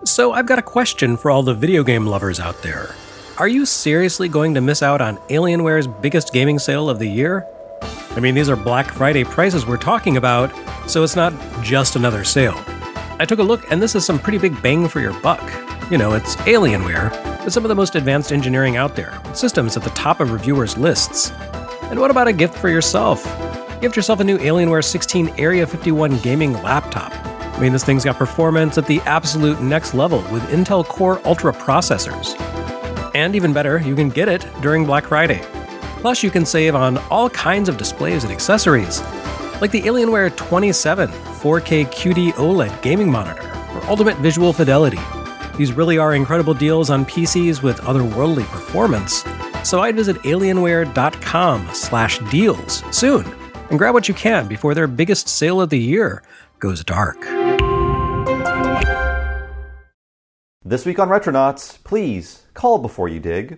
So I've got a question for all the video game lovers out there. Are you seriously going to miss out on Alienware's biggest gaming sale of the year? I mean, these are Black Friday prices we're talking about, so it's not just another sale. I took a look, and this is some pretty big bang for your buck. You know, it's Alienware, with some of the most advanced engineering out there, with systems at the top of reviewers' lists. And what about a gift for yourself? Gift yourself a new Alienware 16 Area 51 gaming laptop. I mean, this thing's got performance at the absolute next level with Intel Core Ultra processors. And even better, you can get it during Black Friday. Plus, you can save on all kinds of displays and accessories, like the Alienware 27 4K QD OLED gaming monitor for ultimate visual fidelity. These really are incredible deals on PCs with otherworldly performance, so I'd visit alienware.com/deals soon and grab what you can before their biggest sale of the year goes dark. This week on Retronauts, please call before you dig.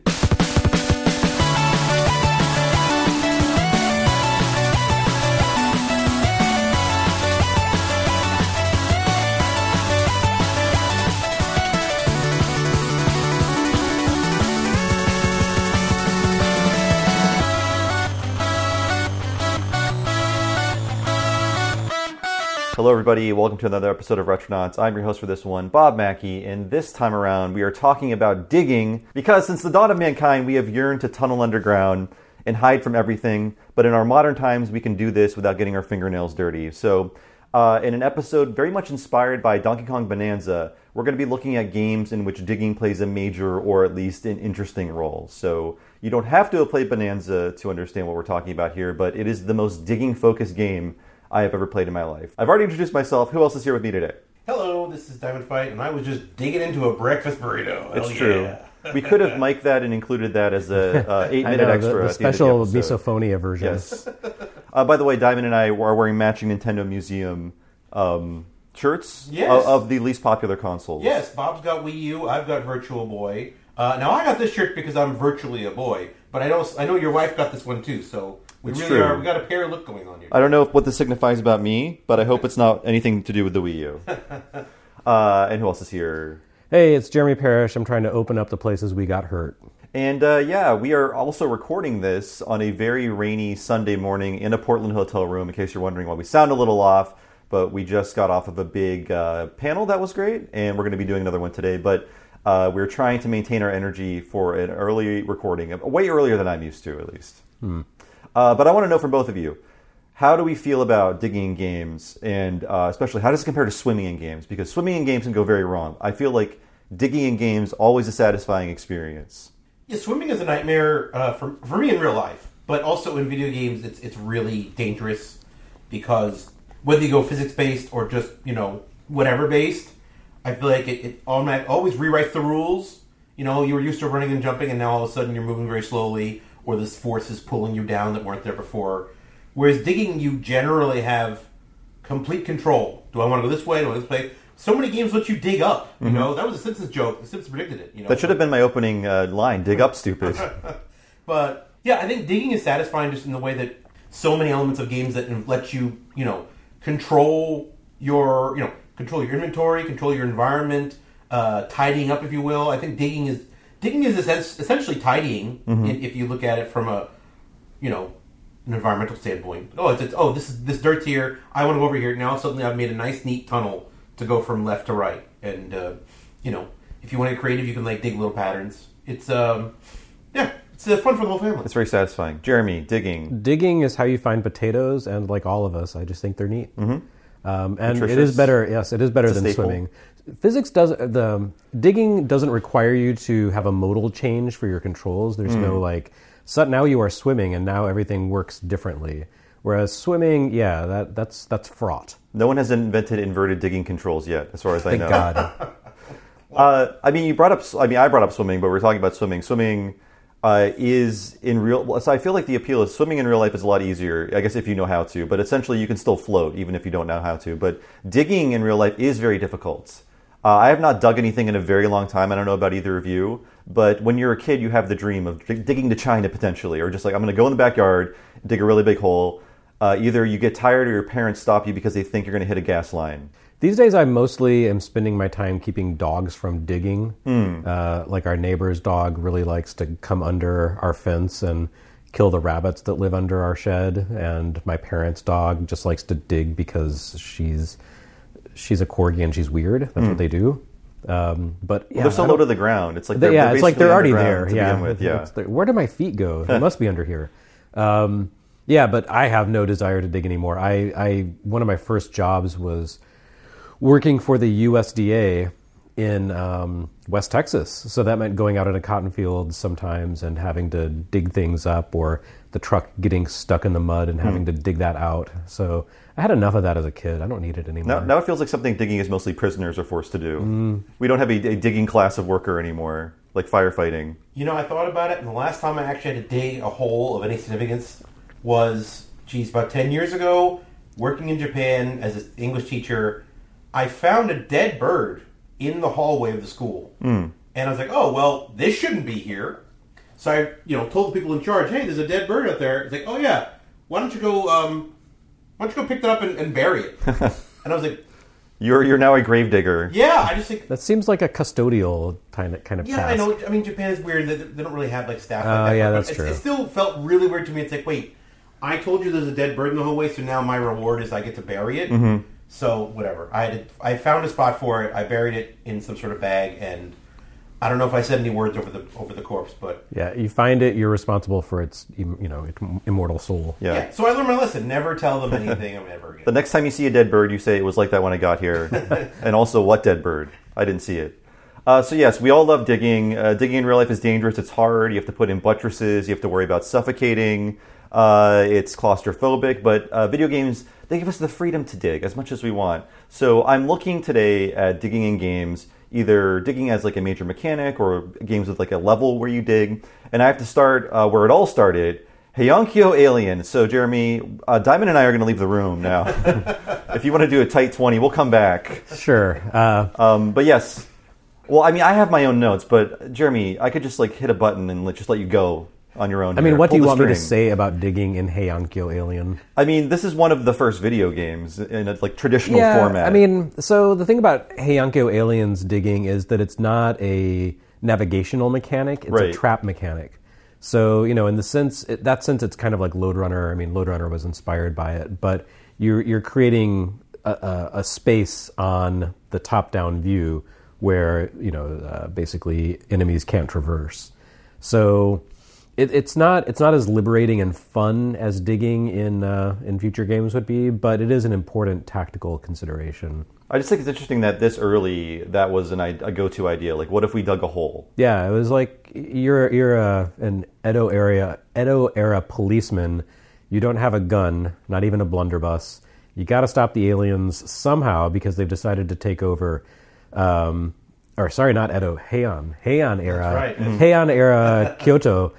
Hello everybody, welcome to another episode of Retronauts. I'm your host for this one, Bob Mackey, and this time around we are talking about digging, because since the dawn of mankind we have yearned to tunnel underground and hide from everything, but in our modern times we can do this without getting our fingernails dirty. So in an episode very much inspired by Donkey Kong Bonanza, we're going to be looking at games in which digging plays a major or at least an interesting role. So you don't have to have played Bonanza to understand what we're talking about here, but it is the most digging-focused game I have ever played in my life. I've already introduced myself. Who else is here with me today? Hello, this is Diamond Fight, and I was just digging into a breakfast burrito. It's true. We could have mic'd that and included that as a 8-minute extra. The special misophonia version. Yes. By the way, Diamond and I are wearing matching Nintendo Museum shirts of the least popular consoles. Yes, Bob's got Wii U, I've got Virtual Boy. Now I got this shirt because I'm virtually a boy, but I know your wife got this one too, so we got a pair look going on here. I don't know what this signifies about me, but I hope it's not anything to do with the Wii U. And who else is here? Hey, it's Jeremy Parrish. I'm trying to open up the places we got hurt. And we are also recording this on a very rainy Sunday morning in a Portland hotel room, in case you're wondering why we sound a little off. But we just got off of a big panel that was great, and we're going to be doing another one today. But we're trying to maintain our energy for an early recording, way earlier than I'm used to, at least. But I want to know from both of you, how do we feel about digging in games, and especially how does it compare to swimming in games? Because swimming in games can go very wrong. I feel like digging in games always a satisfying experience. Yeah, swimming is a nightmare for me in real life, but also in video games it's really dangerous because whether you go physics-based or just, whatever-based, I feel like it always rewrites the rules. You were used to running and jumping, and now all of a sudden you're moving very slowly, or this force is pulling you down that weren't there before. Whereas digging, you generally have complete control. Do I want to go this way? Do I want to go this way? So many games let you dig up. That was a Simpsons joke. The Simpsons predicted it. That should have been my opening line, dig up, stupid. But, yeah, I think digging is satisfying just in the way that so many elements of games that let you, control your inventory, control your environment, tidying up, if you will. I think digging is essentially tidying if you look at it from a, an environmental standpoint. This dirt's here. I want to go over here. Now suddenly I've made a nice, neat tunnel to go from left to right. And if you want to get creative, you can dig little patterns. It's fun for the whole family. It's very satisfying. Jeremy, digging. Digging is how you find potatoes, and like all of us, I just think they're neat. And Nutritious. it is better. Yes, it is better than staple. swimming. Digging doesn't require you to have a modal change for your controls. There's no now you are swimming and now everything works differently. Whereas swimming, that's fraught. No one has invented inverted digging controls yet, as far as I know. Thank God. I brought up swimming, but we're talking about swimming. Swimming is in real. So I feel like the appeal is swimming in real life is a lot easier, I guess, if you know how to. But essentially, you can still float even if you don't know how to. But digging in real life is very difficult. I have not dug anything in a very long time. I don't know about either of you. But when you're a kid, you have the dream of digging to China potentially, or just I'm going to go in the backyard, dig a really big hole. Either you get tired or your parents stop you because they think you're going to hit a gas line. These days, I mostly am spending my time keeping dogs from digging. Like our neighbor's dog really likes to come under our fence and kill the rabbits that live under our shed. And my parents' dog just likes to dig because she's a corgi and she's weird. That's what they do. But yeah, they're so low to the ground. It's like it's like they're already there. To begin with. Where do my feet go? They must be under here. But I have no desire to dig anymore. I one of my first jobs was working for the USDA in West Texas. So that meant going out in a cotton field sometimes and having to dig things up, or the truck getting stuck in the mud and having to dig that out. So I had enough of that as a kid. I don't need it anymore. Now it feels like something digging is mostly prisoners are forced to do. We don't have a digging class of worker anymore, like firefighting. You know, I thought about it, and the last time I actually had to dig a hole of any significance was, about 10 years ago, working in Japan as an English teacher. I found a dead bird in the hallway of the school. And I was like, oh, well, this shouldn't be here. So I, told the people in charge, hey, there's a dead bird out there. It's like, oh, yeah, why don't you go pick that up and bury it? And I was like... You're now a gravedigger. Yeah, I just think... That seems like a custodial kind of task. Yeah, I know. I mean, Japan is weird. They don't really have, staff like that. Oh, yeah, but that's true. It still felt really weird to me. It's like, wait, I told you there's a dead bird in the hallway, so now my reward is I get to bury it? So, whatever. I found a spot for it. I buried it in some sort of bag, and I don't know if I said any words over the corpse, but... Yeah, you find it, you're responsible for its, immortal soul. Yeah. So I learned my lesson. Never tell them anything ever again. The next time you see a dead bird, you say it was like that when I got here. And also, what dead bird? I didn't see it. So yes, we all love digging. Digging in real life is dangerous. It's hard. You have to put in buttresses. You have to worry about suffocating. It's claustrophobic. But video games, they give us the freedom to dig as much as we want. So I'm looking today at digging in games, either digging as a major mechanic or games with a level where you dig. And I have to start where it all started, Heiankyo Alien. So Jeremy, Diamond and I are going to leave the room now. If you want to do a tight 20, we'll come back. Sure. But yes. Well, I mean, I have my own notes, but Jeremy, I could just hit a button and just let you go on your own. I mean, what do you want me to say about digging in Heiankyo Alien? I mean, this is one of the first video games in a traditional format. I mean, so the thing about Heiankyo Alien's digging is that it's not a navigational mechanic; it's a trap mechanic. So, in that sense, it's kind of like Lode Runner. I mean, Lode Runner was inspired by it, but you're creating a space on the top-down view where basically enemies can't traverse. So it's not as liberating and fun as digging in future games would be, but it is an important tactical consideration. I just think it's interesting that this early, that was a go-to idea. What if we dug a hole? Yeah, it was like you're an Edo era policeman. You don't have a gun, not even a blunderbuss. You got to stop the aliens somehow because they've decided to take over. Not Edo, Heian era. That's right. Heian era Kyoto.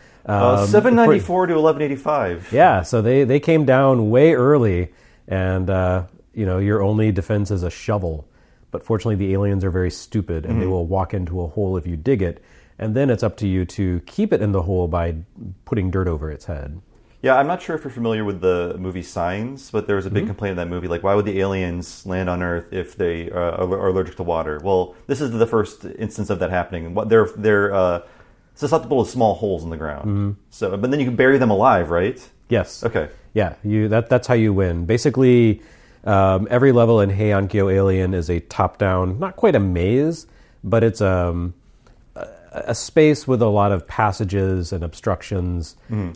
794 to 1185. Yeah, so they came down way early, and your only defense is a shovel. But fortunately, the aliens are very stupid, and they will walk into a hole if you dig it, and then it's up to you to keep it in the hole by putting dirt over its head. Yeah, I'm not sure if you're familiar with the movie Signs, but there was a big complaint in that movie, why would the aliens land on Earth if they are allergic to water? Well, this is the first instance of that happening. They're susceptible to small holes in the ground. So, but then you can bury them alive, right? Yes. Okay. Yeah, that's how you win. Basically, every level in Heiankyo Alien is a top-down, not quite a maze, but it's a space with a lot of passages and obstructions.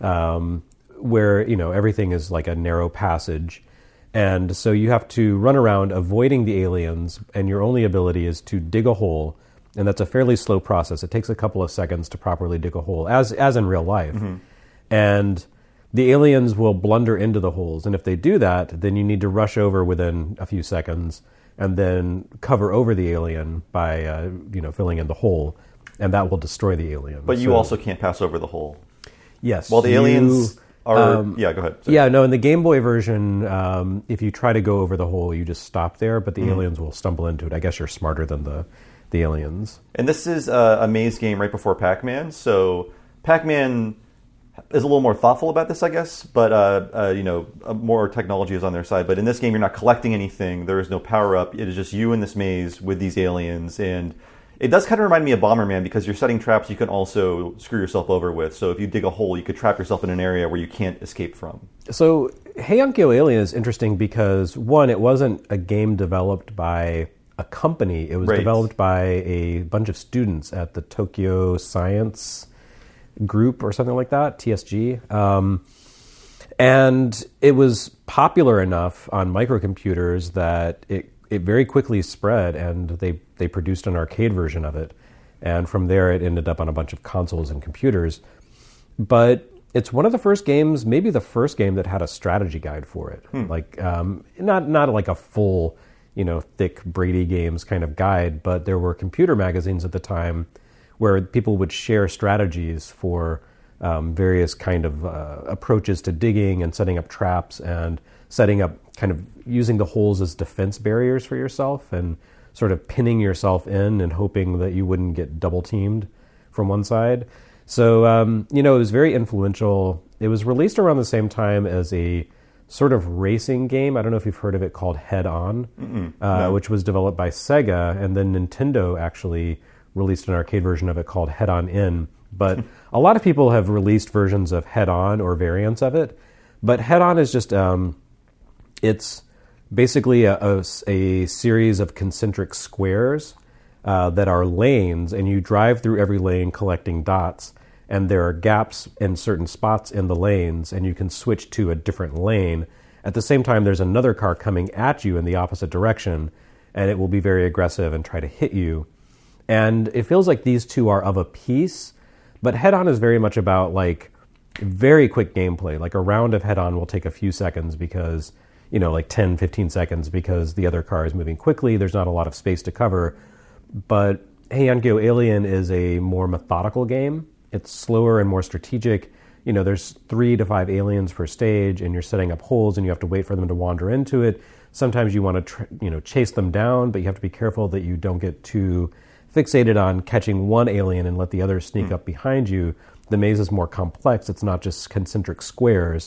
Where everything is like a narrow passage, and so you have to run around avoiding the aliens, and your only ability is to dig a hole, and that's a fairly slow process. It takes a couple of seconds to properly dig a hole, as in real life. And the aliens will blunder into the holes, and if they do that, then you need to rush over within a few seconds, and then cover over the alien by filling in the hole, and that will destroy the alien. But you also can't pass over the hole. Yes. Well, the aliens... go ahead. Sorry. Yeah, no, in the Game Boy version, if you try to go over the hole, you just stop there, but the aliens will stumble into it. I guess you're smarter than the aliens. And this is a maze game right before Pac-Man, so Pac-Man is a little more thoughtful about this, I guess. But more technology is on their side. But in this game, you're not collecting anything. There is no power up. It is just you in this maze with these aliens, and it does kind of remind me of Bomberman because you're setting traps you can also screw yourself over with. So if you dig a hole, you could trap yourself in an area where you can't escape from. So Heian-Kyo Alien is interesting because, one, it wasn't a game developed by a company. It was developed by a bunch of students at the Tokyo Science Group or something like that, TSG. And it was popular enough on microcomputers that it very quickly spread, and they produced an arcade version of it. And from there, it ended up on a bunch of consoles and computers. But it's one of the first games, maybe the first game that had a strategy guide for it. Like, not like a full, thick Brady Games kind of guide, but there were computer magazines at the time where people would share strategies for various kind of approaches to digging and setting up traps and setting up kind of using the holes as defense barriers for yourself and sort of pinning yourself in and hoping that you wouldn't get double teamed from one side. So, it was very influential. It was released around the same time as a sort of racing game. I don't know if you've heard of it, called Head On, which was developed by Sega, and then Nintendo actually released an arcade version of it called Head On In. But a lot of people have released versions of Head On or variants of it. But Head On is just, it's basically a series of concentric squares that are lanes, and you drive through every lane collecting dots, and there are gaps in certain spots in the lanes, and you can switch to a different lane. At the same time, there's another car coming at you in the opposite direction, and it will be very aggressive and try to hit you. And it feels like these two are of a piece, but Head On is very much about like very quick gameplay. Like a round of Head On will take a few seconds because, like 10, 15 seconds because the other car is moving quickly. There's not a lot of space to cover. But Heian-Kyo Alien is a more methodical game. It's slower and more strategic. There's 3 to 5 aliens per stage, and you're setting up holes, and you have to wait for them to wander into it. Sometimes you want to, chase them down, but you have to be careful that you don't get too fixated on catching one alien and let the others sneak up behind you. The maze is more complex. It's not just concentric squares.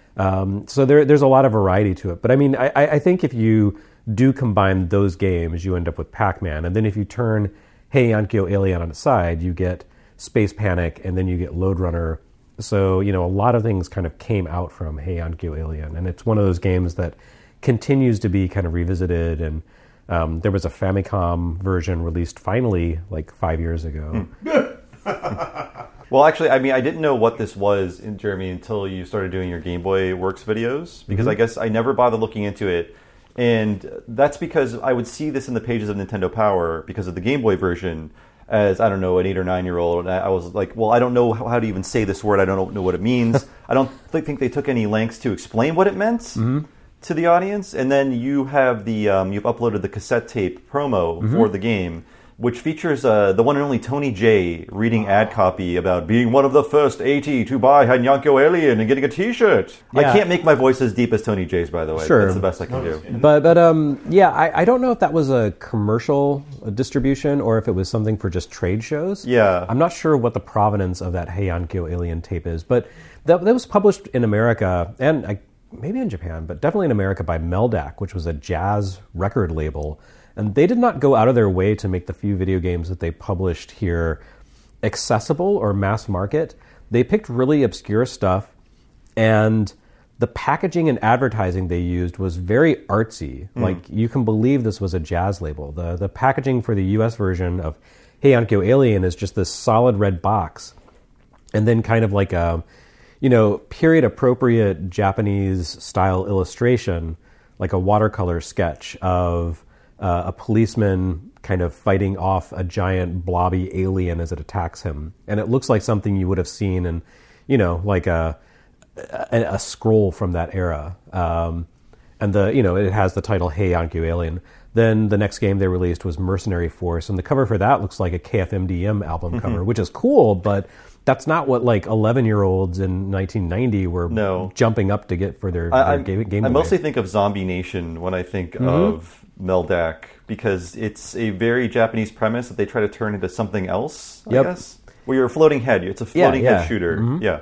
So there's a lot of variety to it. But I mean, I think if you do combine those games, you end up with Pac-Man. And then if you turn Heian-Kyo Alien on its side, you get Space Panic, and then you get Lode Runner. So, a lot of things kind of came out from Heian-Kyo Alien. And it's one of those games that continues to be kind of revisited. And there was a Famicom version released finally like 5 years ago. Well, actually, I mean, I didn't know what this was, Jeremy, until you started doing your Game Boy Works videos, because I guess I never bothered looking into it. And that's because I would see this in the pages of Nintendo Power because of the Game Boy version as, I don't know, an 8 or 9 year old. And I was like, well, I don't know how to even say this word. I don't know what it means. I don't think they took any lengths to explain what it meant to the audience. And then you have the you've uploaded the cassette tape promo for the game, which features the one and only Tony J reading ad copy about being one of the first 80 to buy Heian-Kyo Alien and getting a T-shirt. Yeah. I can't make my voice as deep as Tony J's, by the way. Sure. That's the best I can do. But I don't know if that was a commercial distribution or if it was something for just trade shows. Yeah. I'm not sure what the provenance of that Heian-Kyo Alien tape is, but that was published in America and maybe in Japan, but definitely in America by Meldac, which was a jazz record label. And they did not go out of their way to make the few video games that they published here accessible or mass market. They picked really obscure stuff, and the packaging and advertising they used was very artsy. Like, you can believe this was a jazz label. The packaging for the US version of Heian-Kyo Alien is just this solid red box, and then kind of like a, period-appropriate Japanese-style illustration, like a watercolor sketch of a policeman kind of fighting off a giant blobby alien as it attacks him. And it looks like something you would have seen in, like a scroll from that era. And it has the title Heian-Kyo Alien. Then the next game they released was Mercenary Force, and the cover for that looks like a KFMDM album cover, which is cool, but that's not what 11-year-olds in 1990 were jumping up to get for their game. I mostly think of Zombie Nation when I think of Meldac, because it's a very Japanese premise that they try to turn into something else, I guess. Where you're a floating head. It's a floating head shooter. Yeah.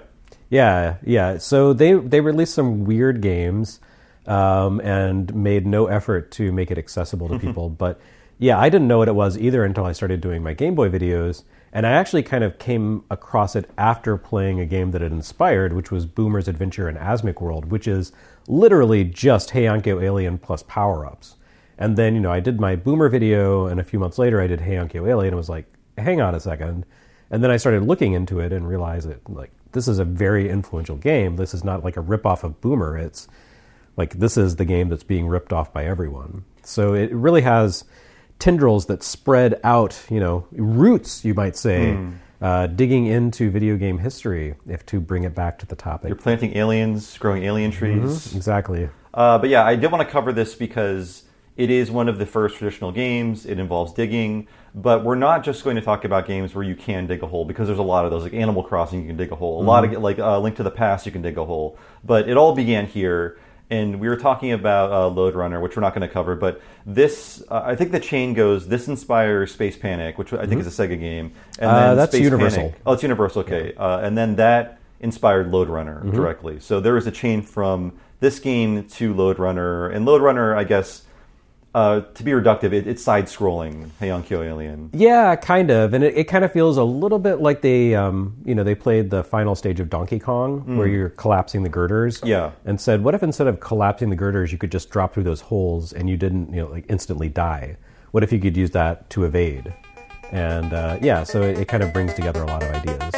Yeah. So they released some weird games and made no effort to make it accessible to people. But yeah, I didn't know what it was either until I started doing my Game Boy videos. And I actually kind of came across it after playing a game that it inspired, which was Boomer's Adventure in Asmic World, which is literally just Heiankyo Alien plus power-ups. And then, I did my Boomer video, and a few months later I did Heiankyo Alien, and was like, hang on a second. And then I started looking into it and realized that, this is a very influential game. This is not like a ripoff of Boomer. It's like, this is the game that's being ripped off by everyone. So it really has tendrils that spread out, roots, you might say, digging into video game history, if to bring it back to the topic. You're planting aliens, growing alien trees. Exactly. But yeah, I did want to cover this because it is one of the first traditional games. It involves digging. But we're not just going to talk about games where you can dig a hole, because there's a lot of those, like Animal Crossing, you can dig a hole. A lot of, like Link to the Past, you can dig a hole. But it all began here. And we were talking about Lode Runner, which we're not going to cover, but this, I think the chain goes, this inspires Space Panic, which I think is a Sega game. And then that's Space Universal. Panic, it's Universal, okay. Yeah. And then that inspired Lode Runner directly. So there was a chain from this game to Lode Runner. And Lode Runner, I guess, to be reductive, it's side-scrolling, Heiankyo Alien. Yeah, kind of. And it kind of feels a little bit like they played the final stage of Donkey Kong, where you're collapsing the girders. Yeah. And said, what if instead of collapsing the girders, you could just drop through those holes and you didn't, instantly die? What if you could use that to evade? And so it kind of brings together a lot of ideas.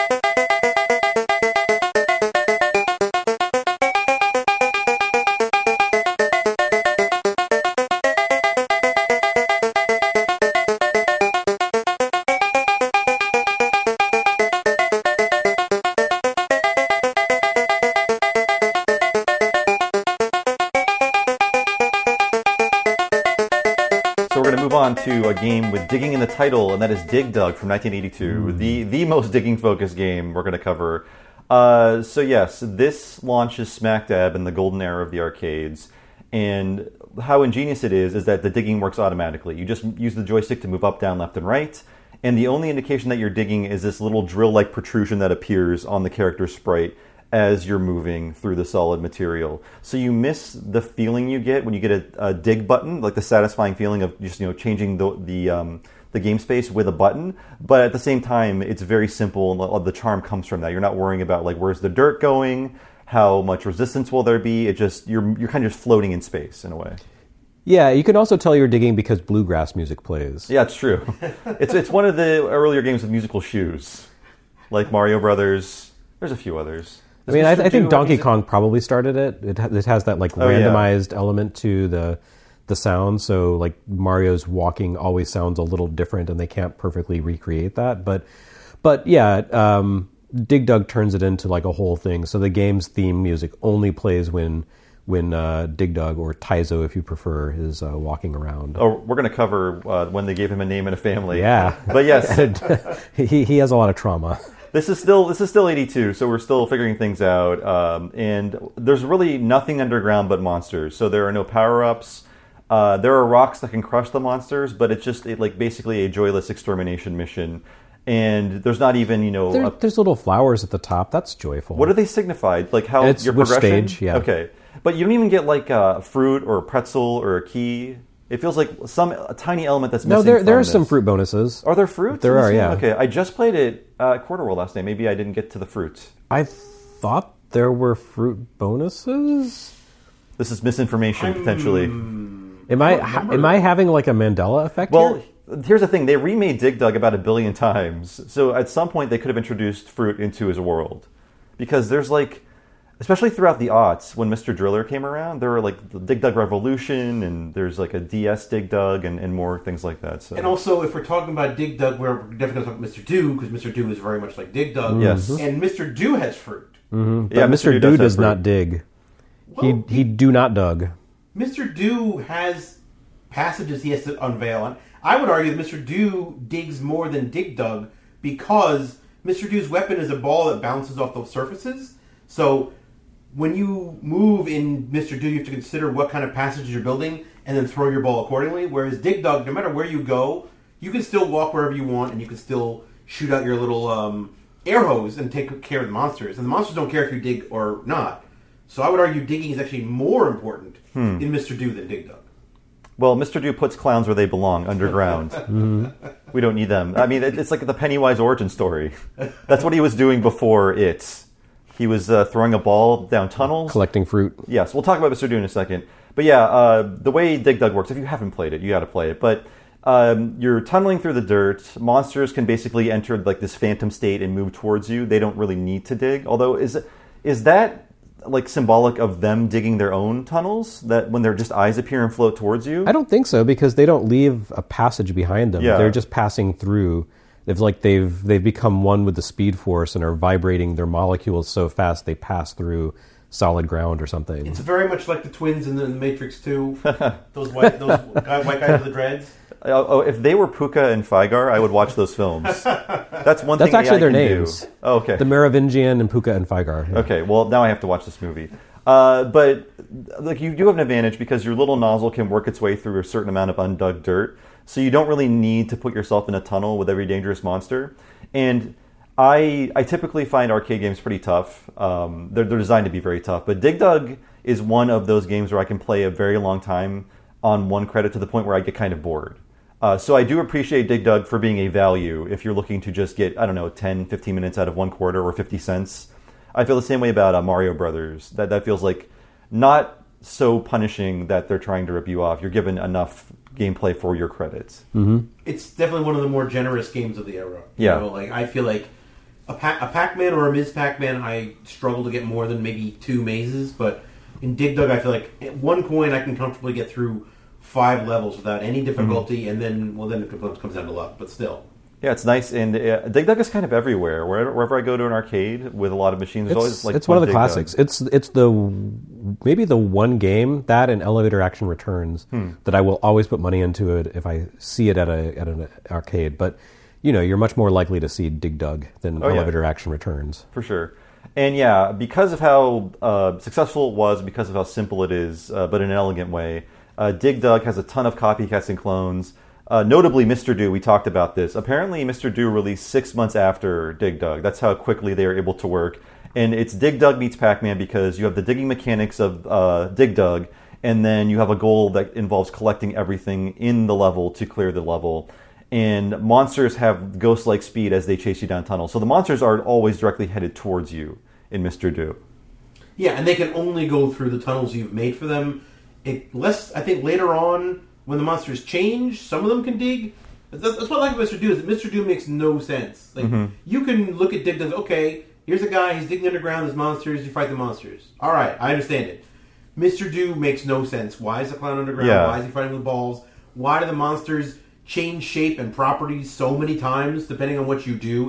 To a game with digging in the title, and that is Dig Dug from 1982, the most digging-focused game we're going to cover. So yes, this launches smack dab in the golden era of the arcades, and how ingenious it is that the digging works automatically. You just use the joystick to move up, down, left, and right, and the only indication that you're digging is this little drill-like protrusion that appears on the character's sprite as you're moving through the solid material. So you miss the feeling you get when you get a dig button, like the satisfying feeling of just changing the game space with a button. But at the same time, it's very simple, and the charm comes from that. You're not worrying about where's the dirt going, how much resistance will there be. It just you're kind of just floating in space in a way. Yeah, you can also tell you're digging because bluegrass music plays. Yeah, it's true. It's one of the earlier games with musical shoes, like Mario Brothers. There's a few others. I think Donkey Kong probably started it. It has that randomized element to the sound, so Mario's walking always sounds a little different, and they can't perfectly recreate that. But yeah, Dig Dug turns it into a whole thing. So the game's theme music only plays when Dig Dug, or Taizo if you prefer, is walking around. Oh, we're going to cover when they gave him a name and a family. Yeah, but yes, he has a lot of trauma. This is still 82, so we're still figuring things out. And there's really nothing underground but monsters. So there are no power-ups. There are rocks that can crush the monsters, but it's just basically a joyless extermination mission. And there's not even, there's little flowers at the top. That's joyful. What do they signify? How it's your which progression? Stage, yeah. Okay. But you don't even get a fruit or a pretzel or a key. It feels like a tiny element that's missing. No, there are some fruit bonuses. Are there fruits? There are, yeah. Okay, I just played it at Quarter World last night. Maybe I didn't get to the fruits. I thought there were fruit bonuses. This is misinformation, potentially. Am I having a Mandela effect here? Well, here's the thing. They remade Dig Dug about 1 billion times. So at some point, they could have introduced fruit into his world. Because there's especially throughout the aughts, when Mr. Driller came around, there were the Dig Dug Revolution, and there's a DS Dig Dug, and more things like that. So. And also, if we're talking about Dig Dug, we're definitely going to talk Mr. Do, because Mr. Do is very much like Dig Dug. Yes. And Mr. Do has fruit. Mm-hmm. But yeah, Mr. Do does not dig. Well, he do not dug. Mr. Do has passages he has to unveil. And I would argue that Mr. Do digs more than Dig Dug, because Mr. Do's weapon is a ball that bounces off those surfaces. So when you move in Mr. Do, you have to consider what kind of passages you're building and then throw your ball accordingly. Whereas Dig Dug, no matter where you go, you can still walk wherever you want, and you can still shoot out your little air hose and take care of the monsters, and the monsters don't care if you dig or not. So I would argue digging is actually more important in Mr. Do than Dig Dug. Well, Mr. Do puts clowns where they belong, underground. We don't need them. I mean, it's like the Pennywise origin story. That's what he was doing before it. He was throwing a ball down tunnels. Collecting fruit. Yes, we'll talk about Mr. Do in a second. But yeah, the way Dig Dug works, if you haven't played it, you got to play it. But you're tunneling through the dirt. Monsters can basically enter like this phantom state and move towards you. They don't really need to dig. Although, is that like symbolic of them digging their own tunnels? That when their just eyes appear and float towards you? I don't think so, because they don't leave a passage behind them. Yeah. They're just passing through. They've become one with the Speed Force and are vibrating their molecules so fast they pass through solid ground or something. It's very much like the twins in the Matrix 2. those white guys with the dreads. If they were Puka and Fygar, I would watch those films. That's one thing. That's actually AI their can names. Do. Oh, okay. The Merovingian and Puka and Fygar. Yeah. Okay, well, now I have to watch this movie. But like, you do have an advantage because your little nozzle can work its way through a certain amount of undug dirt, so you don't really need to put yourself in a tunnel with every dangerous monster. And I typically find arcade games pretty tough. They're designed to be very tough. But Dig Dug is one of those games where I can play a very long time on one credit to the point where I get kind of bored. So I do appreciate Dig Dug for being a value if you're looking to just get, 10, 15 minutes out of 1 quarter or 50 cents. I feel the same way about Mario Brothers. That feels like not so punishing that they're trying to rip you off. You're given enough gameplay for your credits. Mm-hmm. It's definitely one of the more generous games of the era. Yeah. Like I feel like a Pac-Man or a Ms. Pac-Man, I struggle to get more than maybe 2 mazes, but in Dig Dug, I feel like at one point I can comfortably get through 5 levels without any difficulty, and then it comes down to luck, but still. Yeah, it's nice, and Dig Dug is kind of everywhere. Wherever I go to an arcade with a lot of machines, there's always like it's one of the Dig classics. Dug. It's maybe the one game, that and Elevator Action Returns, that I will always put money into it if I see it at an arcade. But you're much more likely to see Dig Dug than Elevator Action Returns. For sure. And yeah, because of how successful it was, because of how simple it is, but in an elegant way, Dig Dug has a ton of copycats and clones. Notably, Mr. Do, we talked about this. Apparently, Mr. Do released 6 months after Dig Dug. That's how quickly they are able to work. And it's Dig Dug meets Pac-Man because you have the digging mechanics of Dig Dug, and then you have a goal that involves collecting everything in the level to clear the level. And monsters have ghost-like speed as they chase you down tunnels. So the monsters are always directly headed towards you in Mr. Do. Yeah, and they can only go through the tunnels you've made for them. I think later on, when the monsters change, some of them can dig. That's what I like about Mr. Do, is that Mr. Do makes no sense. Like, you can look at Dig Dug, okay, here's a guy, he's digging underground, there's monsters, you fight the monsters. All right, I understand it. Mr. Do makes no sense. Why is the clown underground? Yeah. Why is he fighting with balls? Why do the monsters change shape and properties so many times, depending on what you do?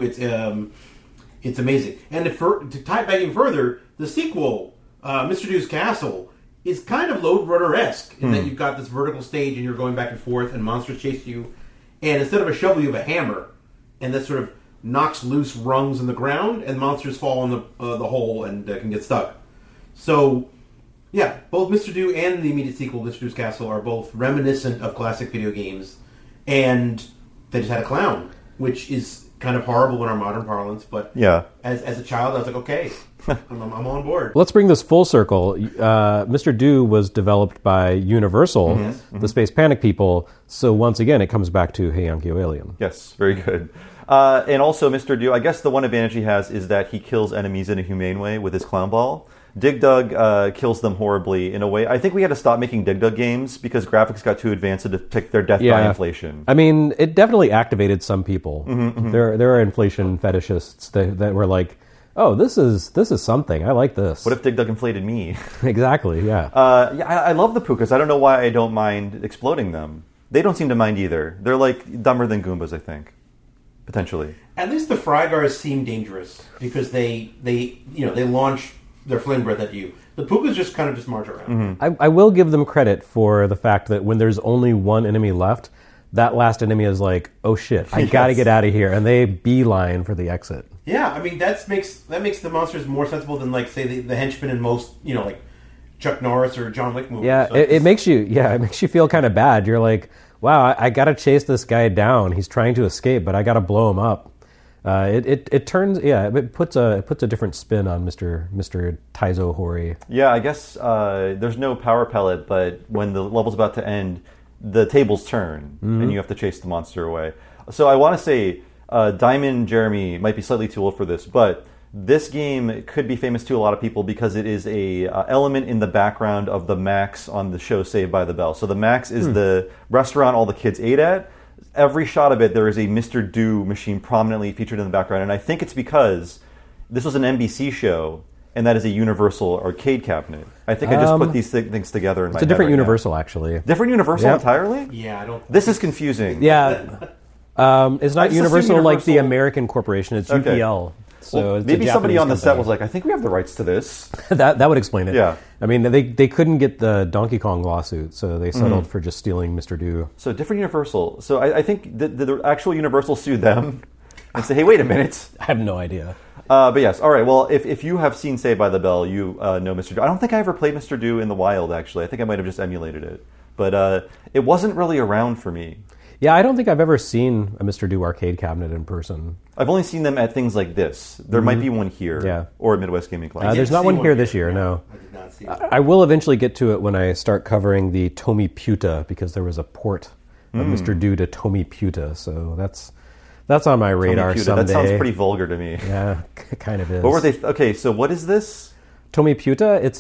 It's amazing. And to tie it back even further, the sequel, Mr. Do's Castle, is kind of Lode Runner-esque in that you've got this vertical stage and you're going back and forth and monsters chase you. And instead of a shovel, you have a hammer. And that sort of knocks loose rungs in the ground and monsters fall in the hole and can get stuck. So, yeah, both Mr. Do and the immediate sequel, Mr. Do's Castle, are both reminiscent of classic video games. And they just had a clown, which is kind of horrible in our modern parlance. But as a child, I was like, okay, I'm on board. Let's bring this full circle. Mr. Do was developed by Universal, the Space Panic people. So once again, it comes back to Hey Yankee Alien. Yes, very good. And also, Mr. Do, I guess the one advantage he has is that he kills enemies in a humane way with his clown ball. Dig Dug kills them horribly in a way. I think we had to stop making Dig Dug games because graphics got too advanced to depict their death by inflation. I mean, it definitely activated some people. There are inflation fetishists that were like, oh, this is something. I like this. What if Dig Dug inflated me? Exactly, yeah. I love the Pukas. I don't know why I don't mind exploding them. They don't seem to mind either. They're like dumber than Goombas, I think. Potentially. At least the Frygars seem dangerous because they launch their flame breath at you. The Pukas just march around. I will give them credit for the fact that when there's only one enemy left, that last enemy is like, oh shit, I gotta get out of here, and they beeline for the exit. Yeah, I mean that makes the monsters more sensible than like say the henchmen in most like Chuck Norris or John Wick movies. Yeah, it makes you feel kind of bad. You're like, wow, I gotta chase this guy down. He's trying to escape, but I gotta blow him up. It turns it puts a different spin on Mr. Taizo Hori. Yeah, I guess there's no power pellet, but when the level's about to end, the tables turn, and you have to chase the monster away. So I want to say, Diamond Jeremy might be slightly too old for this, but this game could be famous to a lot of people because it is a element in the background of the Max on the show Saved by the Bell. So the Max is the restaurant all the kids ate at. Every shot of it, there is a Mr. Do machine prominently featured in the background, and I think it's because this was an NBC show, and that is a Universal arcade cabinet. I think I just put these things together in my head. It's a different right Universal, now. Actually. Different Universal entirely? Yeah, I don't... This is confusing. Yeah. It's not Universal like the American corporation. It's Okay. UPL. So Well, it's a maybe somebody Japanese on the set company. was like, I think we have the rights to this. that would explain it. Yeah. I mean, they couldn't get the Donkey Kong lawsuit, so they settled for just stealing Mr. Do. So different Universal. So I think the actual Universal sued them and say, hey, wait a minute. I have no idea. But yes, all right. Well, if you have seen Saved by the Bell, you know Mr. Do. I don't think I ever played Mr. Do in the wild, actually. I think I might have just emulated it. But it wasn't really around for me. Yeah, I don't think I've ever seen a Mr. Do arcade cabinet in person. I've only seen them at things like this. There might be one here, or at Midwest Gaming Club. There's not one here this year, no. I did not see it. I will eventually get to it when I start covering the Tomy Puta, because there was a port of Mr. Do to Tomy Puta, so that's on my radar Puta, someday. that sounds pretty vulgar to me. Yeah, it kind of is. What were they? Okay, so what is this? Tomy Puta, it's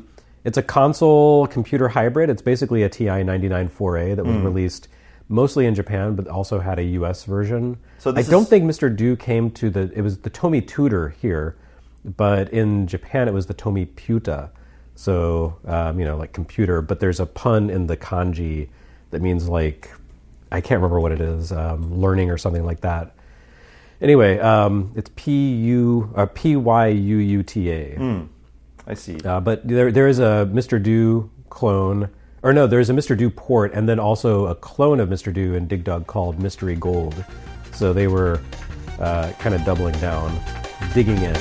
a console computer hybrid. It's basically a TI 99-4A that was released mostly in Japan, but also had a US version. So I don't think Mr. Do came to it was the Tomy Tutor here, but in Japan it was the Tomy Puta. So, like computer, but there's a pun in the kanji that means like, I can't remember what it is, learning or something like that. Anyway, it's Pyuuta. I see. But there is a Mr. Do clone, or no, there's a Mr. Do port, and then also a clone of Mr. Do in Dig Dug called Mystery Gold. So they were kind of doubling down, digging in.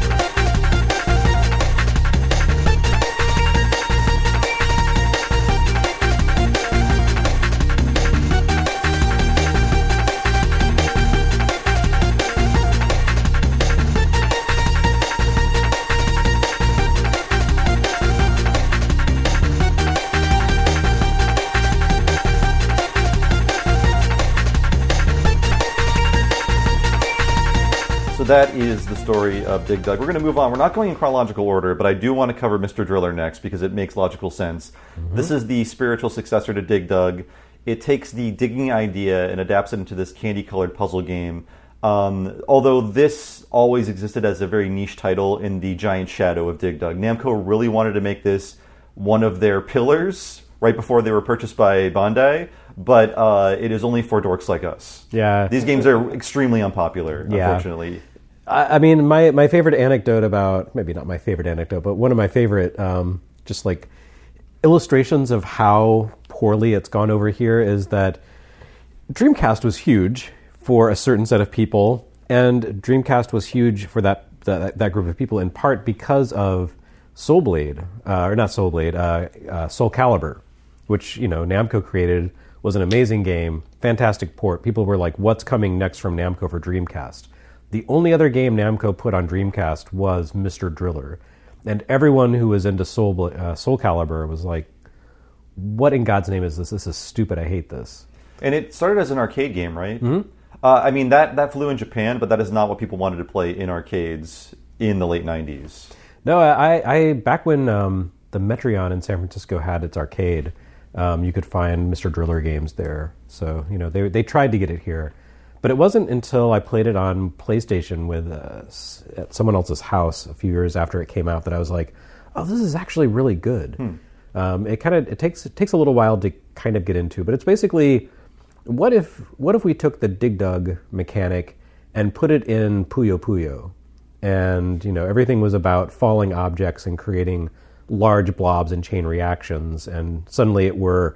So that is the story of Dig Dug. We're going to move on. We're not going in chronological order, but I do want to cover Mr. Driller next because it makes logical sense. This is the spiritual successor to Dig Dug. It takes the digging idea and adapts it into this candy-colored puzzle game. Although this always existed as a very niche title in the giant shadow of Dig Dug. Namco really wanted to make this one of their pillars right before they were purchased by Bandai, but it is only for dorks like us. Yeah. These games are extremely unpopular, unfortunately. I mean, my favorite anecdote about, maybe not my favorite anecdote, but one of my favorite just like illustrations of how poorly it's gone over here is that Dreamcast was huge for a certain set of people, and Dreamcast was huge for that group of people in part because of Soul Blade, or not Soul Blade, Soul Calibur, which, Namco created, was an amazing game, fantastic port. People were like, what's coming next from Namco for Dreamcast? The only other game Namco put on Dreamcast was Mr. Driller. And everyone who was into Soul Calibur was like, what in God's name is this? This is stupid. I hate this. And it started as an arcade game, right? Mm-hmm. I mean, that flew in Japan, but that is not what people wanted to play in arcades in the late 90s. No, I back when the Metreon in San Francisco had its arcade, you could find Mr. Driller games there. So, they tried to get it here. But it wasn't until I played it on PlayStation at someone else's house a few years after it came out that I was like, oh, this is actually really good. It takes a little while to kind of get into, but it's basically, what if we took the Dig Dug mechanic and put it in Puyo Puyo, and everything was about falling objects and creating large blobs and chain reactions, and suddenly it were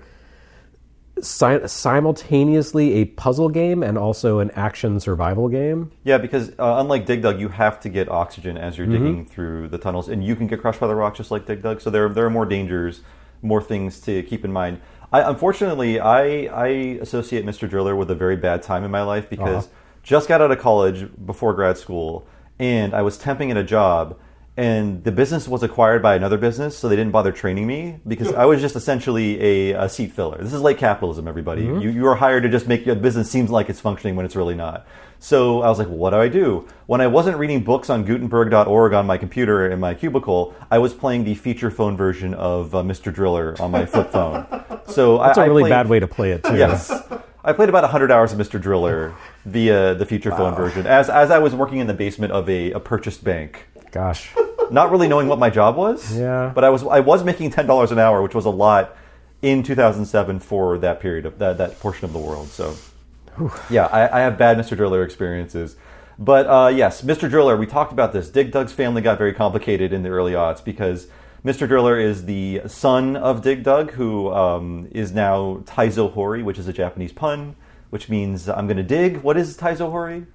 simultaneously a puzzle game and also an action survival game. Yeah, because unlike Dig Dug, you have to get oxygen as you're digging through the tunnels, and you can get crushed by the rock just like Dig Dug. So there are more dangers, more things to keep in mind. Unfortunately, I associate Mr. Driller with a very bad time in my life because just got out of college before grad school, and I was temping at a job, and the business was acquired by another business, so they didn't bother training me because I was just essentially a seat filler. This is like capitalism, everybody. You are hired to just make your business seem like it's functioning when it's really not. So I was like, what do I do? When I wasn't reading books on Gutenberg.org on my computer in my cubicle, I was playing the feature phone version of Mr. Driller on my flip phone. So That's a really played, bad way to play it, too. Yes. I played about 100 hours of Mr. Driller via the feature phone version as I was working in the basement of a purchased bank. Gosh. Not really knowing what my job was. Yeah. But I was making $10 an hour, which was a lot in 2007 for that period of that portion of the world. So, yeah, I have bad Mr. Driller experiences. But yes, Mr. Driller, we talked about this. Dig Dug's family got very complicated in the early aughts because Mr. Driller is the son of Dig Dug, who is now Taizo Hori, which is a Japanese pun, which means I'm going to dig. What is Taizo Hori?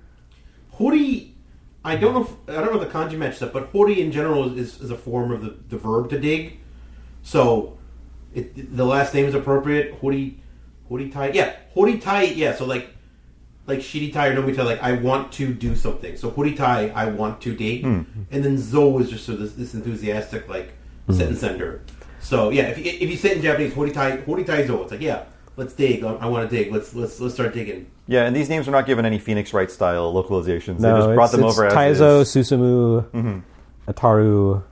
Hori, I don't know the kanji matches up, but hori in general is a form of the verb to dig. So the last name is appropriate. Hori tai. Yeah, hori tai. Yeah, so like shiri tai or nomi tai, like I want to do something. So hori tai, I want to dig. And then zo is just sort of this enthusiastic like sentence ender. So yeah, if you say it in Japanese, hori tai zo, it's like, yeah, let's dig. I want to dig. Let's start digging. Yeah, and these names are not given any Phoenix Wright style localizations. No, they just brought them over as Taizo, is. Susumu, Ataru.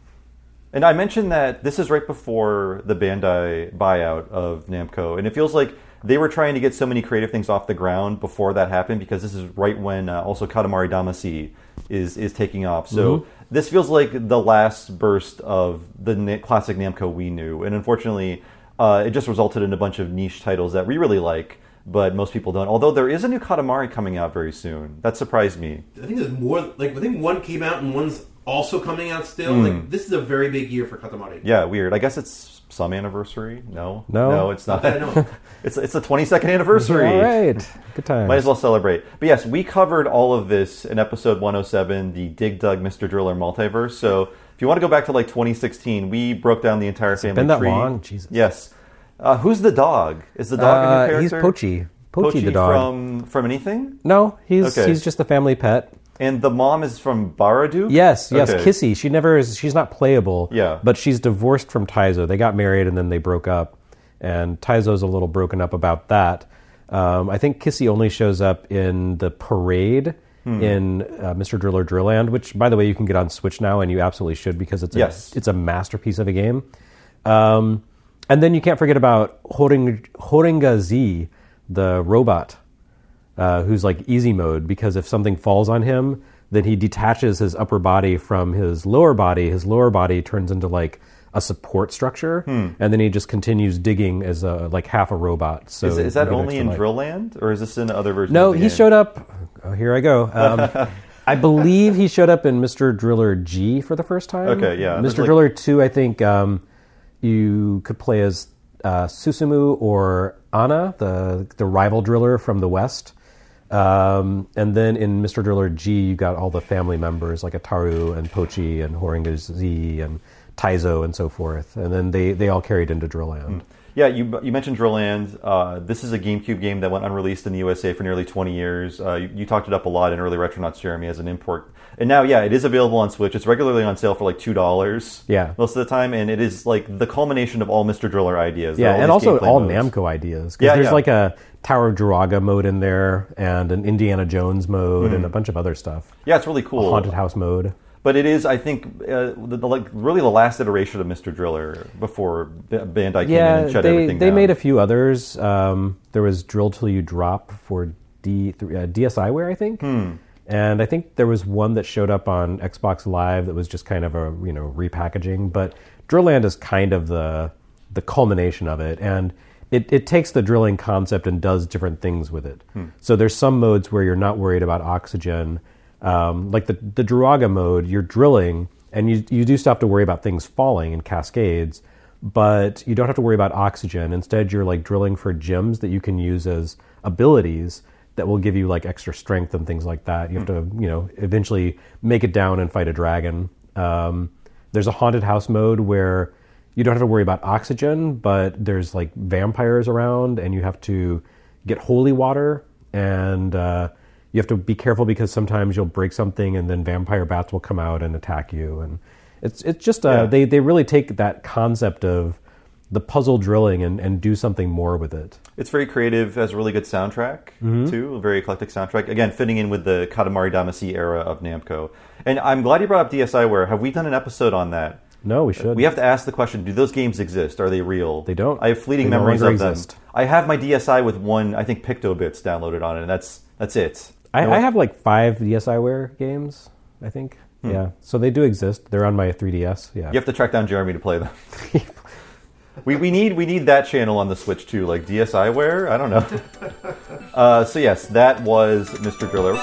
And I mentioned that this is right before the Bandai buyout of Namco, and it feels like they were trying to get so many creative things off the ground before that happened, because this is right when also Katamari Damacy is taking off. So this feels like the last burst of the classic Namco we knew, and unfortunately, it just resulted in a bunch of niche titles that we really like, but most people don't. Although there is a new Katamari coming out very soon. That surprised me. I think there's more. Like I think one came out and one's also coming out still. Like this is a very big year for Katamari. Yeah, weird. I guess it's some anniversary. No, it's not. I know. It's the 22nd anniversary. All right, good time. Might as well celebrate. But yes, we covered all of this in episode 107, the Dig Dug Mr. Driller multiverse. So if you want to go back to like 2016, we broke down the entire family been that tree. long? Jesus. Yes. Who's the dog? Is the dog a new character? He's Pochi. Pochi the dog. From anything? No, he's Okay. just the family pet. And the mom is from Baradu? Yes, Okay. Kissy. She's not playable. Yeah. But she's divorced from Taizo. They got married and then they broke up. And Taizo's a little broken up about that. I think Kissy only shows up in the parade in Mr. Driller Drillland, which, by the way, you can get on Switch now, and you absolutely should, because it's a masterpiece of a game. And then you can't forget about Horinga Z, the robot, who's like easy mode, because if something falls on him, then he detaches his upper body from his lower body. His lower body turns into like a support structure, and then he just continues digging as like half a robot. So Is that you get only in extra life. Drillland, or is this in other versions? No, of the he game? showed up. Oh, here I go. I believe he showed up in Mr. Driller G for the first time. Okay, yeah. Mr. Driller 2, I think you could play as Susumu or Anna, the rival driller from the West. And then in Mr. Driller G, you got all the family members like Ataru and Pochi and Horinga Z and Taizo and so forth. And then they all carried into Drillland. Yeah, you mentioned Drillland. This is a GameCube game that went unreleased in the USA for nearly 20 years. You talked it up a lot in early Retronauts, Jeremy, as an import. And now, yeah, it is available on Switch. It's regularly on sale for like $2 most of the time. And it is like the culmination of all Mr. Driller ideas. Yeah, and also all modes. Namco ideas. Because there's like a Tower of Jiraga mode in there, and an Indiana Jones mode, and a bunch of other stuff. Yeah, it's really cool. A haunted house mode. But it is, I think, really the last iteration of Mr. Driller before Bandai came in and shut everything down. They made a few others. There was Drill Till You Drop for DSiWare, I think. And I think there was one that showed up on Xbox Live that was just kind of a repackaging. But Drillland is kind of the culmination of it. And it takes the drilling concept and does different things with it. So there's some modes where you're not worried about oxygen. Like the Jiraga mode, you're drilling, and you do still have to worry about things falling in cascades, but you don't have to worry about oxygen. Instead, you're like drilling for gems that you can use as abilities that will give you like extra strength and things like that. You have to, eventually make it down and fight a dragon. There's a haunted house mode where you don't have to worry about oxygen, but there's like vampires around, and you have to get holy water and you have to be careful because sometimes you'll break something and then vampire bats will come out and attack you. And it's just, they really take that concept of the puzzle drilling and do something more with it. It's very creative, has a really good soundtrack, too, a very eclectic soundtrack. Again, fitting in with the Katamari Damacy era of Namco. And I'm glad you brought up DSiWare. Have we done an episode on that? No, we should. We have to ask the question, do those games exist? Are they real? They don't. I have fleeting They no memories longer of them. exist. I have my DSi with one, I think, Pictobits downloaded on it, and that's it. I have like 5 DSiWare games, I think. Yeah, so they do exist. They're on my 3DS. Yeah, You have to track down Jeremy to play them. We need that channel on the Switch too, like DSiWare. I don't know. So yes, that was Mr. Driller.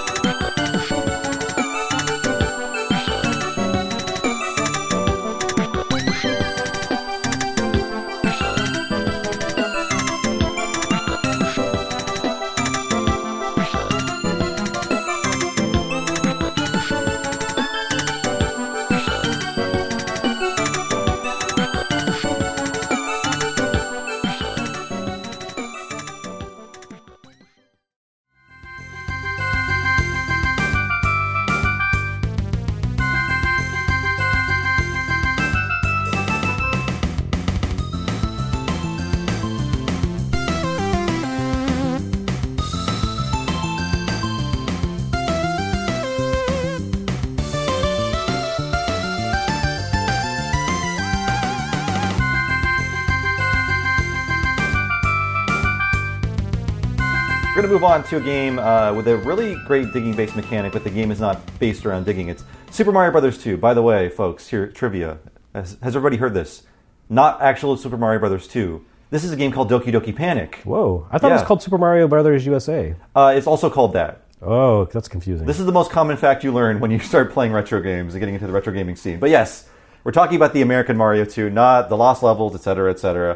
We're going to move on to a game with a really great digging-based mechanic, but the game is not based around digging. It's Super Mario Bros. 2. By the way, folks, here, trivia. Has everybody heard this? Not actual Super Mario Bros. 2. This is a game called Doki Doki Panic. Whoa, I thought it was called Super Mario Brothers USA. It's also called that. Oh, that's confusing. This is the most common fact you learn when you start playing retro games and getting into the retro gaming scene. But yes, we're talking about the American Mario 2, not the Lost Levels, etc., etc.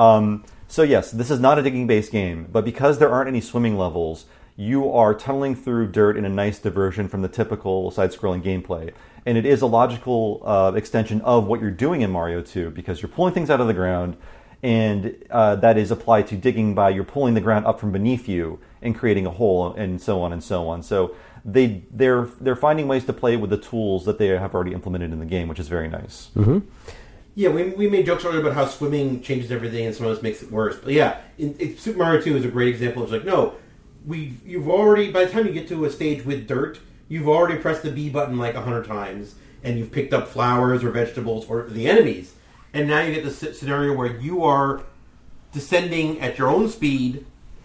So yes, this is not a digging-based game, but because there aren't any swimming levels, you are tunneling through dirt in a nice diversion from the typical side-scrolling gameplay. And it is a logical extension of what you're doing in Mario 2, because you're pulling things out of the ground, and that is applied to digging by you're pulling the ground up from beneath you and creating a hole, and so on and so on. So they're finding ways to play with the tools that they have already implemented in the game, which is very nice. Mm-hmm. Yeah, we made jokes earlier about how swimming changes everything and sometimes makes it worse. But yeah, Super Mario 2 is a great example. It's like, no, you've already, by the time you get to a stage with dirt, you've already pressed the B button like 100 times, and you've picked up flowers or vegetables or the enemies. And now you get the scenario where you are descending at your own speed,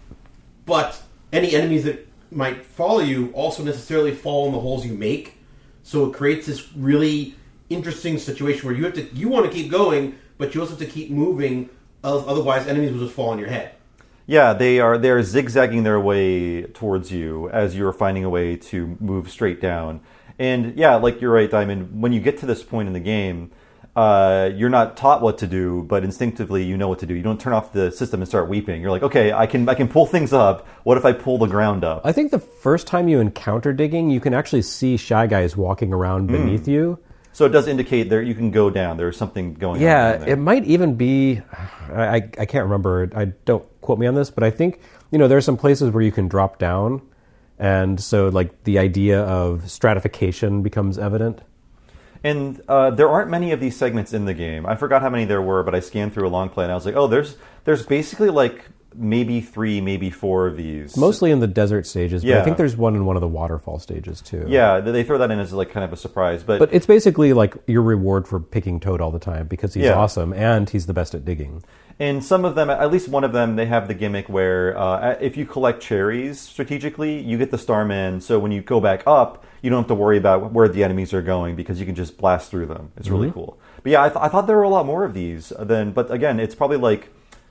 but any enemies that might follow you also necessarily fall in the holes you make. So it creates this really interesting situation where you want to keep going, but you also have to keep moving, otherwise enemies will just fall on your head. Yeah, they're zigzagging their way towards you as you're finding a way to move straight down. And yeah, like you're right, Diamond, when you get to this point in the game, you're not taught what to do, but instinctively you know what to do. You don't turn off the system and start weeping. You're like, okay, I can pull things up. What if I pull the ground up? I think the first time you encounter digging, you can actually see Shy Guys walking around beneath you. So it does indicate there you can go down. There's something going on. Yeah, it might even be, I can't remember, don't quote me on this, but I think, there are some places where you can drop down, and so like the idea of stratification becomes evident. And there aren't many of these segments in the game. I forgot how many there were, but I scanned through a long play and I was like, oh, there's basically like maybe 3, maybe 4 of these. Mostly in the desert stages, but I think there's one in one of the waterfall stages too. Yeah, they throw that in as like kind of a surprise. But it's basically like your reward for picking Toad all the time because he's awesome and he's the best at digging. And some of them, at least one of them, they have the gimmick where if you collect cherries strategically, you get the Starman. So when you go back up, you don't have to worry about where the enemies are going because you can just blast through them. It's really cool. But yeah, I thought there were a lot more of these. But again, it's probably like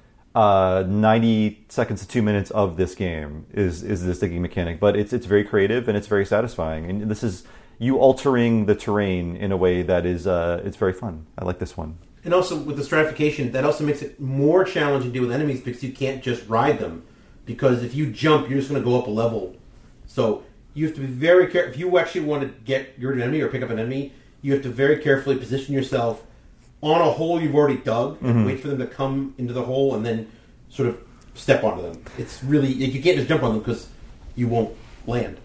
90 seconds to 2 minutes of this game is this digging mechanic. But it's very creative and it's very satisfying. And this is you altering the terrain in a way that is it's very fun. I like this one. And also with the stratification, that also makes it more challenging to deal with enemies because you can't just ride them. Because if you jump, you're just going to go up a level. So you have to be very careful. If you actually want to get rid of an enemy or pick up an enemy, you have to very carefully position yourself on a hole you've already dug and wait for them to come into the hole and then sort of step onto them. It's really, you can't just jump on them because you won't land.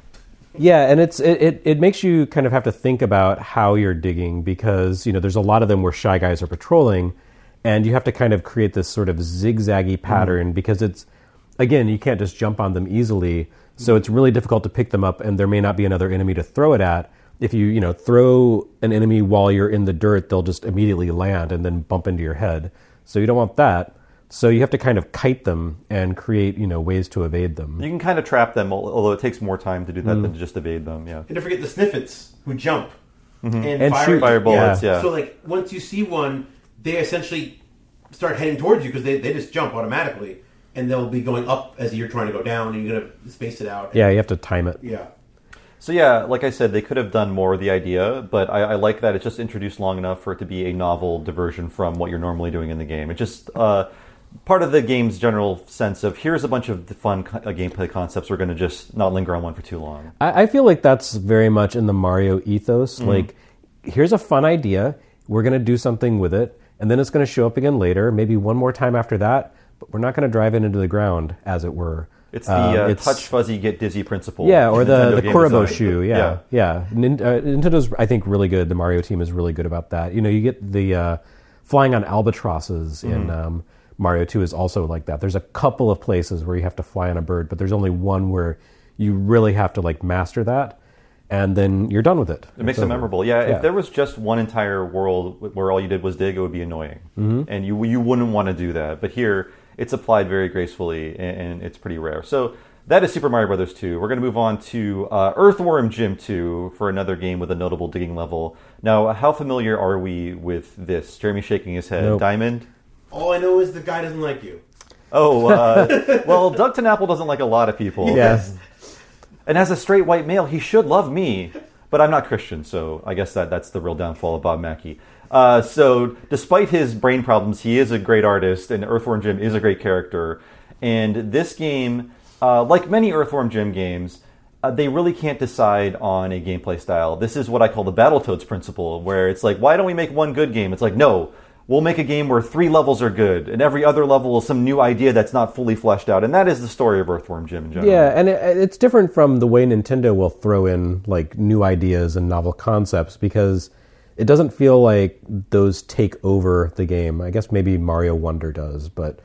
Yeah, and it makes you kind of have to think about how you're digging because, there's a lot of them where Shy Guys are patrolling, and you have to kind of create this sort of zigzaggy pattern because it's, again, you can't just jump on them easily, so it's really difficult to pick them up, and there may not be another enemy to throw it at. If you, throw an enemy while you're in the dirt, they'll just immediately land and then bump into your head. So you don't want that. So you have to kind of kite them and create, ways to evade them. You can kind of trap them, although it takes more time to do that than to just evade them, yeah. And don't forget the Sniffets, who jump And shoot fire bullets, yeah. So, once you see one, they essentially start heading towards you because they just jump automatically. And they'll be going up as you're trying to go down, and you're going to space it out. Yeah, you have to time it. Yeah. So yeah, like I said, they could have done more of the idea, but I like that it's just introduced long enough for it to be a novel diversion from what you're normally doing in the game. It's just part of the game's general sense of here's a bunch of fun gameplay concepts. We're going to just not linger on one for too long. I feel like that's very much in the Mario ethos. Like, here's a fun idea. We're going to do something with it, and then it's going to show up again later, maybe one more time after that, but we're not going to drive it into the ground, as it were. It's the touch fuzzy, get dizzy principle. Yeah, or the Kuribo design. shoe. Yeah. Nintendo's, I think, really good. The Mario team is really good about that. You get the flying on albatrosses in Mario 2 is also like that. There's a couple of places where you have to fly on a bird, but there's only one where you really have to master that, and then you're done with it. It makes it memorable. Yeah, if there was just one entire world where all you did was dig, it would be annoying, and you wouldn't want to do that. But here, it's applied very gracefully, and it's pretty rare. So that is Super Mario Bros. 2. We're going to move on to Earthworm Jim 2 for another game with a notable digging level. Now, how familiar are we with this? Jeremy's shaking his head. Nope. Diamond? All I know is the guy doesn't like you. Oh, well, Doug TenNapel doesn't like a lot of people. Yes. And as a straight white male, he should love me. But I'm not Christian, so I guess that's the real downfall of Bob Mackey. So despite his brain problems, he is a great artist, and Earthworm Jim is a great character. And this game, like many Earthworm Jim games, they really can't decide on a gameplay style. This is what I call the Battletoads principle, where it's like, why don't we make one good game? It's like, no, we'll make a game where 3 levels are good, and every other level is some new idea that's not fully fleshed out. And that is the story of Earthworm Jim in general. Yeah, and it's different from the way Nintendo will throw in new ideas and novel concepts, because it doesn't feel like those take over the game. I guess maybe Mario Wonder does, but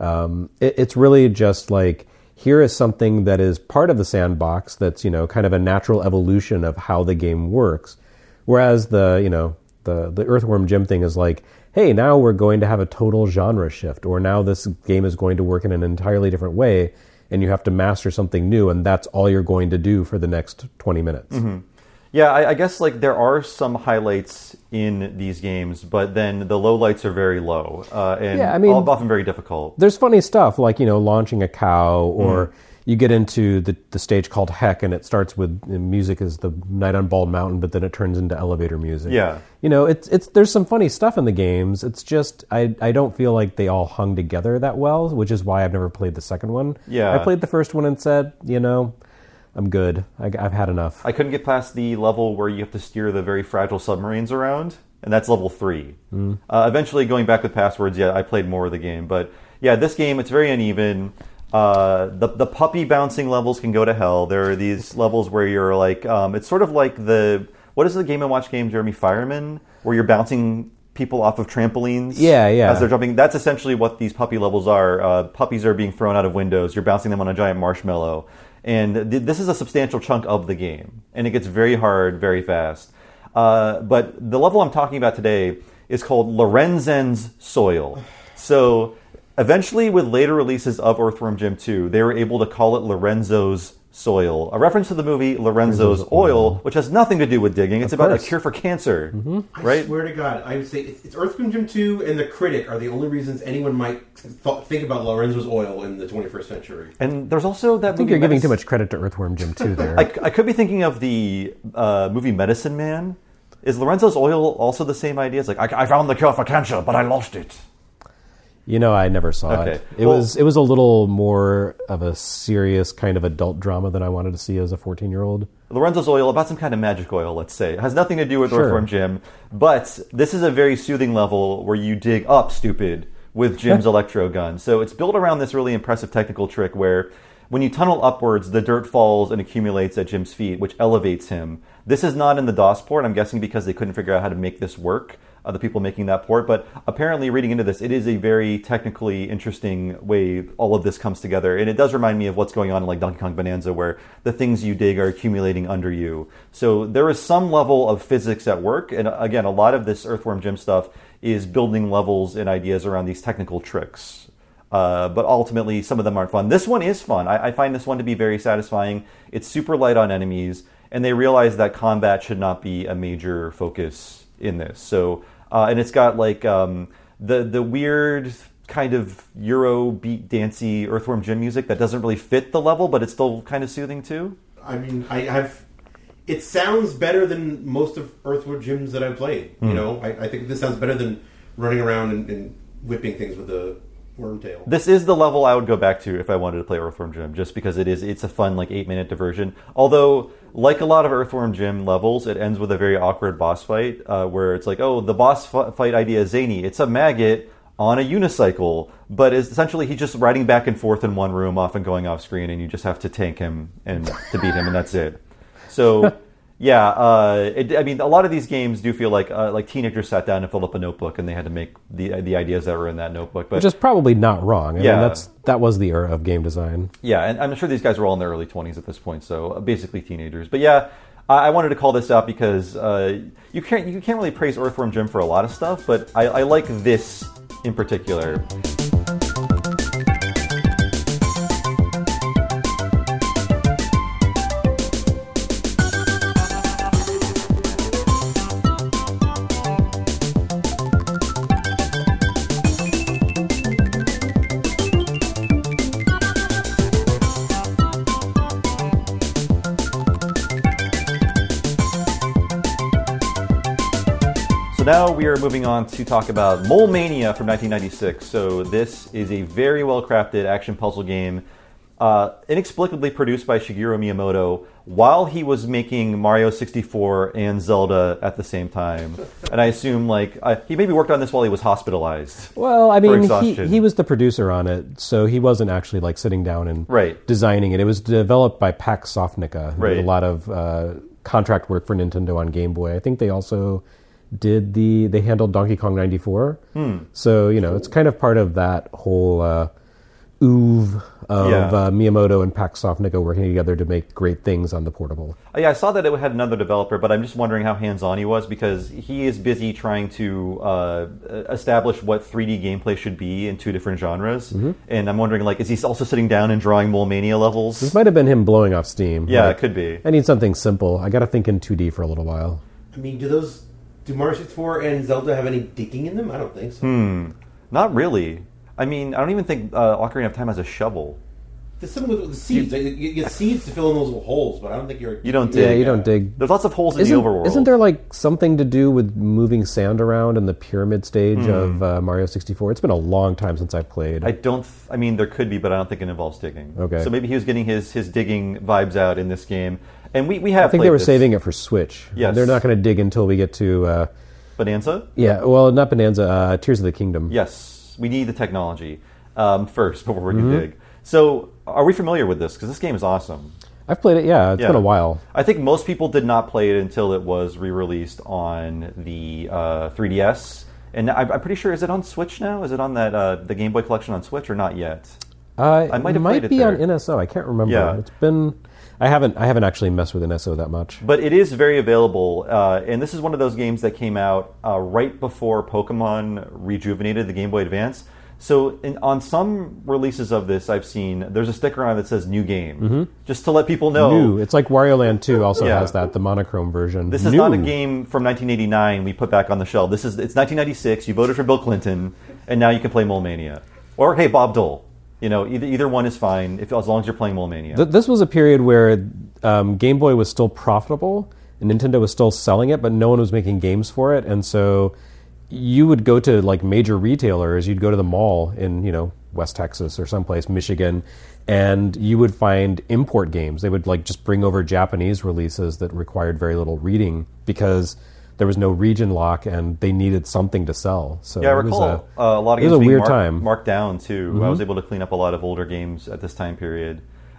it's really just here is something that is part of the sandbox that's, kind of a natural evolution of how the game works. Whereas the Earthworm Jim thing is hey, now we're going to have a total genre shift, or now this game is going to work in an entirely different way, and you have to master something new, and that's all you're going to do for the next 20 minutes. Mm-hmm. Yeah, I guess there are some highlights in these games, but then the lowlights are very low, and often very difficult. There's funny stuff launching a cow, or you get into the stage called Heck, and it starts with music as the Night on Bald Mountain, but then it turns into elevator music. Yeah, it's there's some funny stuff in the games. It's just I don't feel like they all hung together that well, which is why I've never played the second one. Yeah, I played the first one and said, I'm good. I've had enough. I couldn't get past the level where you have to steer the very fragile submarines around, and that's level 3. Eventually, going back with passwords, I played more of the game. But yeah, this game, it's very uneven. The puppy bouncing levels can go to hell. There are these levels where you're it's sort of like what is the Game & Watch game, Jeremy, Fireman, where you're bouncing people off of trampolines as they're jumping. That's essentially what these puppy levels are. Puppies are being thrown out of windows. You're bouncing them on a giant marshmallow. And this is a substantial chunk of the game, and it gets very hard very fast. But the level I'm talking about today is called Lorenzen's Soil. So eventually, with later releases of Earthworm Jim 2, they were able to call it Lorenzo's Soil, a reference to the movie Lorenzo's Oil, which has nothing to do with digging. It's about a cure for cancer, right? I swear to God, I would say it's Earthworm Jim 2 and The Critic are the only reasons anyone might think about Lorenzo's Oil in the 21st century. And there's also that movie... I think you're giving too much credit to Earthworm Jim 2 there. I could be thinking of the movie Medicine Man. Is Lorenzo's Oil also the same idea? It's I found the cure for cancer, but I lost it. I never saw it. It was a little more of a serious kind of adult drama than I wanted to see as a 14-year-old. Lorenzo's Oil, about some kind of magic oil, let's say. It has nothing to do with Earthworm Jim, but this is a very soothing level where you dig up stupid with Jim's electro gun. So it's built around this really impressive technical trick where when you tunnel upwards, the dirt falls and accumulates at Jim's feet, which elevates him. This is not in the DOS port, I'm guessing because they couldn't figure out how to make this work, the people making that port. But apparently, reading into this, it is a very technically interesting way all of this comes together. And it does remind me of what's going on in like Donkey Kong Bonanza, where the things you dig are accumulating under you. So there is some level of physics at work. And again, a lot of this Earthworm Jim stuff is building levels and ideas around these technical tricks. But ultimately, some of them aren't fun. This one is fun. I find this one to be very satisfying. It's super light on enemies, and they realize that combat should not be a major focus in this. So, and it's got like the weird kind of Euro beat dancey Earthworm Jim music that doesn't really fit the level, but it's still kind of soothing too. I mean, it sounds better than most of Earthworm Jims that I've played. You know, I think this sounds better than running around and whipping things with a Wormtail. This is the level I would go back to if I wanted to play Earthworm Jim, just because it's a fun like 8-minute diversion. Although, like a lot of Earthworm Jim levels, it ends with a very awkward boss fight where it's like, oh, the boss fight idea is zany. It's a maggot on a unicycle, but essentially he's just riding back and forth in one room, often going off screen, and you just have to tank him and to beat him, and that's it. So. Yeah, I mean, a lot of these games do feel like teenagers sat down and filled up a notebook, and they had to make the ideas that were in that notebook. But which is probably not wrong. I Yeah. mean, that was the era of game design. yeah, and I'm sure these guys were all in their early 20s at this point, so basically teenagers. But yeah, I wanted to call this out because you can't really praise Earthworm Jim for a lot of stuff, but I like this in particular. So now we are moving on to talk about Mole Mania from 1996. So this is a very well-crafted action puzzle game, inexplicably produced by Shigeru Miyamoto while he was making Mario 64 and Zelda at the same time. And I assume he maybe worked on this while he was hospitalized. Well, I mean, exhaustion. he was the producer on it, so he wasn't actually like sitting down and Right. designing it. It was developed by Pax Sofnica, who Right. did a lot of contract work for Nintendo on Game Boy. I think they also they handled Donkey Kong 94. So, it's kind of part of that whole oeuvre of Miyamoto and Pax Sofnica working together to make great things on the portable. Yeah, I saw that it had another developer, but I'm just wondering how hands-on he was, because he is busy trying to establish what 3D gameplay should be in two different genres. And I'm wondering, is he also sitting down and drawing Mole Mania levels? This might have been him blowing off steam. Yeah, it could be. I need something simple. I got to think in 2D for a little while. I mean, do Mario 64 and Zelda have any digging in them? I don't think so. Not really. I mean, I don't even think Ocarina of Time has a shovel. There's something with the seeds. You get seeds to fill in those little holes, but I don't think You don't dig. Yeah, you don't dig. There's lots of holes in the overworld. Isn't there something to do with moving sand around in the pyramid stage of Mario 64? It's been a long time since I've played. I mean, there could be, but I don't think it involves digging. Okay. So maybe he was getting his digging vibes out in this game. And we have I think played they were this. saving it for Switch. Yes. They're not going to dig until we get to... Bonanza? yeah, well, not Bonanza, Tears of the Kingdom. Yes. We need the technology first before we can dig. So are we familiar with this? Because this game is awesome. I've played it, yeah. It's been a while. I think most people did not play it until it was re-released on the 3DS. And I'm pretty sure, is it on Switch now? Is it on that the Game Boy Collection on Switch or not yet? I might have might played it be there. on NSO. I can't remember. Yeah. It's been... I haven't actually messed with NSO that much. But it is very available, and this is one of those games that came out right before Pokemon rejuvenated the Game Boy Advance. So on some releases of this I've seen, there's a sticker on it that says New Game, just to let people know. New. It's like Wario Land 2 also Yeah. has that, the monochrome version. This is not a game from 1989 we put back on the shelf. It's 1996, you voted for Bill Clinton, and now you can play Mole Mania. Or, hey, Bob Dole. Either one is fine as long as you're playing Mole Mania. This was a period where Game Boy was still profitable and Nintendo was still selling it, but no one was making games for it. And so you would go to major retailers. You'd go to the mall in West Texas or someplace, Michigan, and you would find import games. They would just bring over Japanese releases that required very little reading because there was no region lock and they needed something to sell. So yeah, I recall a lot of it was games a being weird time. marked down too. I was able to clean up a lot of older games at this time period.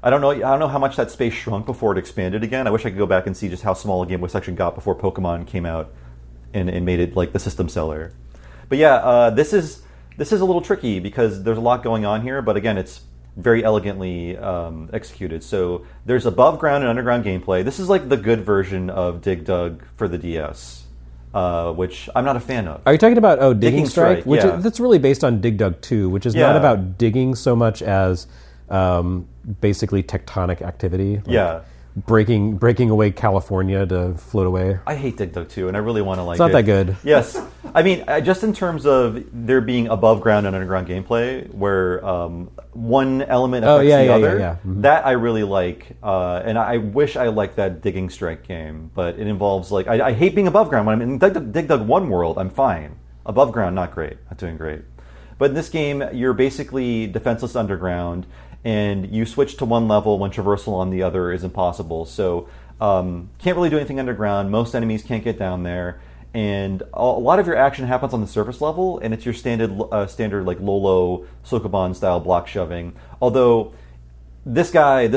I don't know how much that space shrunk before it expanded again. I wish I could go back and see just how small a Game Boy section got before Pokemon came out and made it like the system seller. But yeah, this is a little tricky because there's a lot going on here, but again, it's very elegantly executed. So there's above ground and underground gameplay. This is like the good version of Dig Dug for the DS, which I'm not a fan of. Are you talking about Digging Strike? Which yeah. that's really based on Dig Dug 2, which is not about digging so much as basically tectonic activity. Yeah. Breaking away California to float away. I hate Dig Dug 2, and I really want to like it. It's not that good. Yes. I mean, just in terms of there being above ground and underground gameplay, where one element affects the other, Mm-hmm. that I really like. And I wish I liked that Digging Strike game, but it involves, like, I hate being above ground. When I'm in Dig Dug 1 world, I'm fine. Above ground, not great. Not doing great. But in this game, you're basically defenseless underground, and you switch to one level when traversal on the other is impossible. So can't really do anything underground. Most enemies can't get down there. And a lot of your action happens on the surface level, and it's your standard like Lolo Sokoban style block shoving. Although this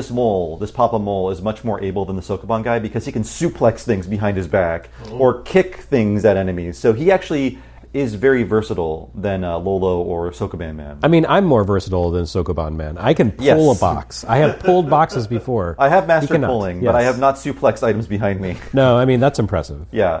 Papa Mole, is much more able than the Sokoban guy because he can suplex things behind his back or kick things at enemies. So he actually is very versatile than Lolo or Sokoban Man. I mean, I'm more versatile than Sokoban Man. I can pull a box. I have pulled boxes before. I have mastered pulling, but I have not suplexed items behind me. No, I mean, that's impressive. Yeah.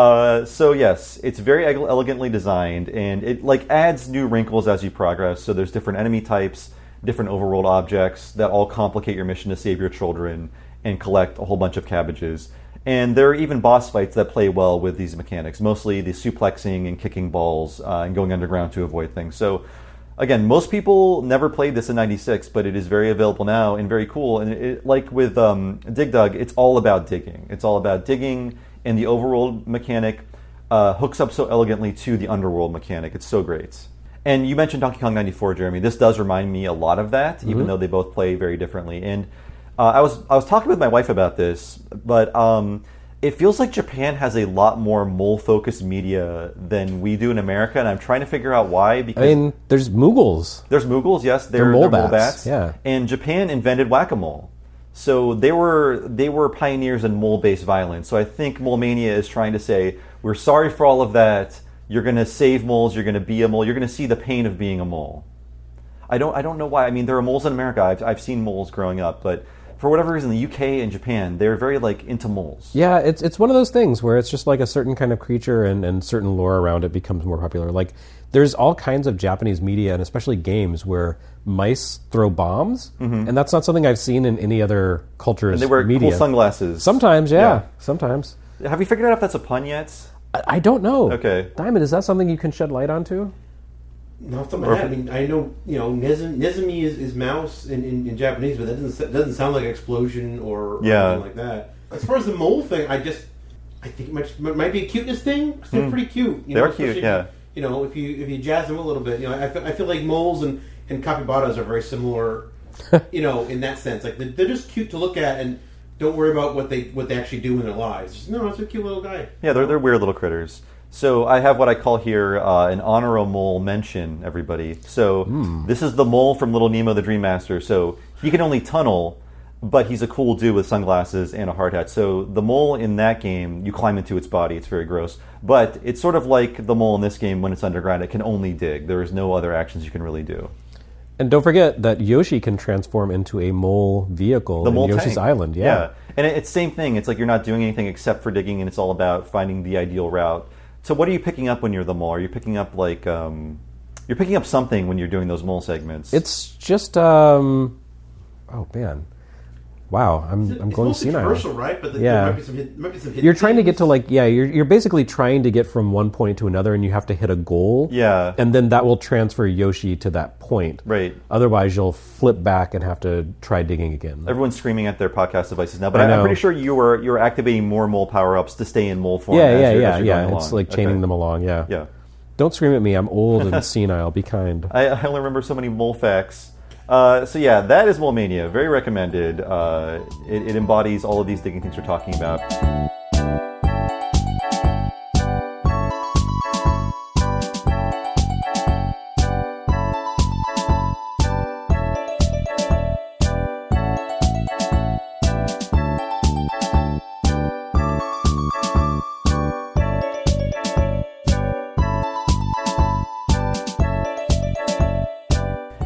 So yes, it's very elegantly designed, and it like adds new wrinkles as you progress. So there's different enemy types, different overworld objects that all complicate your mission to save your children and collect a whole bunch of cabbages. And there are even boss fights that play well with these mechanics, mostly the suplexing and kicking balls and going underground to avoid things. So again, most people never played this in '96, but it is very available now and very cool. And it, like with Dig Dug, it's all about digging. It's all about digging, and the overworld mechanic hooks up so elegantly to the underworld mechanic. It's so great. And you mentioned Donkey Kong 94, Jeremy. This does remind me a lot of that, even though they both play very differently. And I was talking with my wife about this, but it feels like Japan has a lot more mole-focused media than we do in America, and I'm trying to figure out why. Because I mean, there's Moogles. There's Moogles, yes. They're mole mole bats, bats. yeah. And Japan invented whack-a-mole. So they were pioneers in mole-based violence. So I think Mole Mania is trying to say, we're sorry for all of that. You're going to save moles. You're going to be a mole. You're going to see the pain of being a mole. I don't know why. I mean, there are moles in America. I've seen moles growing up, but for whatever reason, the UK and Japan, they're very like into moles. Yeah, it's one of those things where it's just like a certain kind of creature and certain lore around it becomes more popular. Like there's all kinds of Japanese media and especially games where mice throw bombs, and that's not something I've seen in any other culture's And they wear media. cool sunglasses. Sometimes, yeah. Sometimes. Have you figured out if that's a pun yet? I don't know. Okay. Diamond, is that something you can shed light onto? Not off the top of my head. I mean, I know Nezumi is mouse in Japanese, but that doesn't sound like explosion or anything like that. As far as the mole thing, I think it might be a cuteness thing. 'Cause they're pretty cute. They're cute, yeah. If you jazz them a little bit, I feel like moles and capybaras are very similar. In that sense, like they're just cute to look at, and don't worry about what they actually do in their lives. Just, no, it's a cute little guy. Yeah, they're weird little critters. So I have what I call here an honorable mole mention, everybody. So this is the mole from Little Nemo the Dream Master. So he can only tunnel, but he's a cool dude with sunglasses and a hard hat. So the mole in that game, you climb into its body. It's very gross. But it's sort of like the mole in this game when it's underground. It can only dig. There is no other actions you can really do. And don't forget that Yoshi can transform into a mole vehicle in Yoshi's Island. Yeah. And it's the same thing. It's like you're not doing anything except for digging, and it's all about finding the ideal route. So what are you picking up when you're the mole? Are you picking up like you're picking up something when you're doing those mole segments? It's just oh man, wow! I'm going senile. It's commercial, right? But there might be some hidden You're trying to get to you're basically trying to get from one point to another, and you have to hit a goal. Yeah, and then that will transfer Yoshi to that point. Right. Otherwise, you'll flip back and have to try digging again. Everyone's screaming at their podcast devices now, but I'm pretty sure you were activating more mole power ups to stay in mole form. Yeah. Going it's like chaining them along. Yeah. Yeah. Don't scream at me. I'm old and senile. Be kind. I only remember so many mole facts. So yeah, that is Mole Mania. Very recommended. It embodies all of these digging things we're talking about.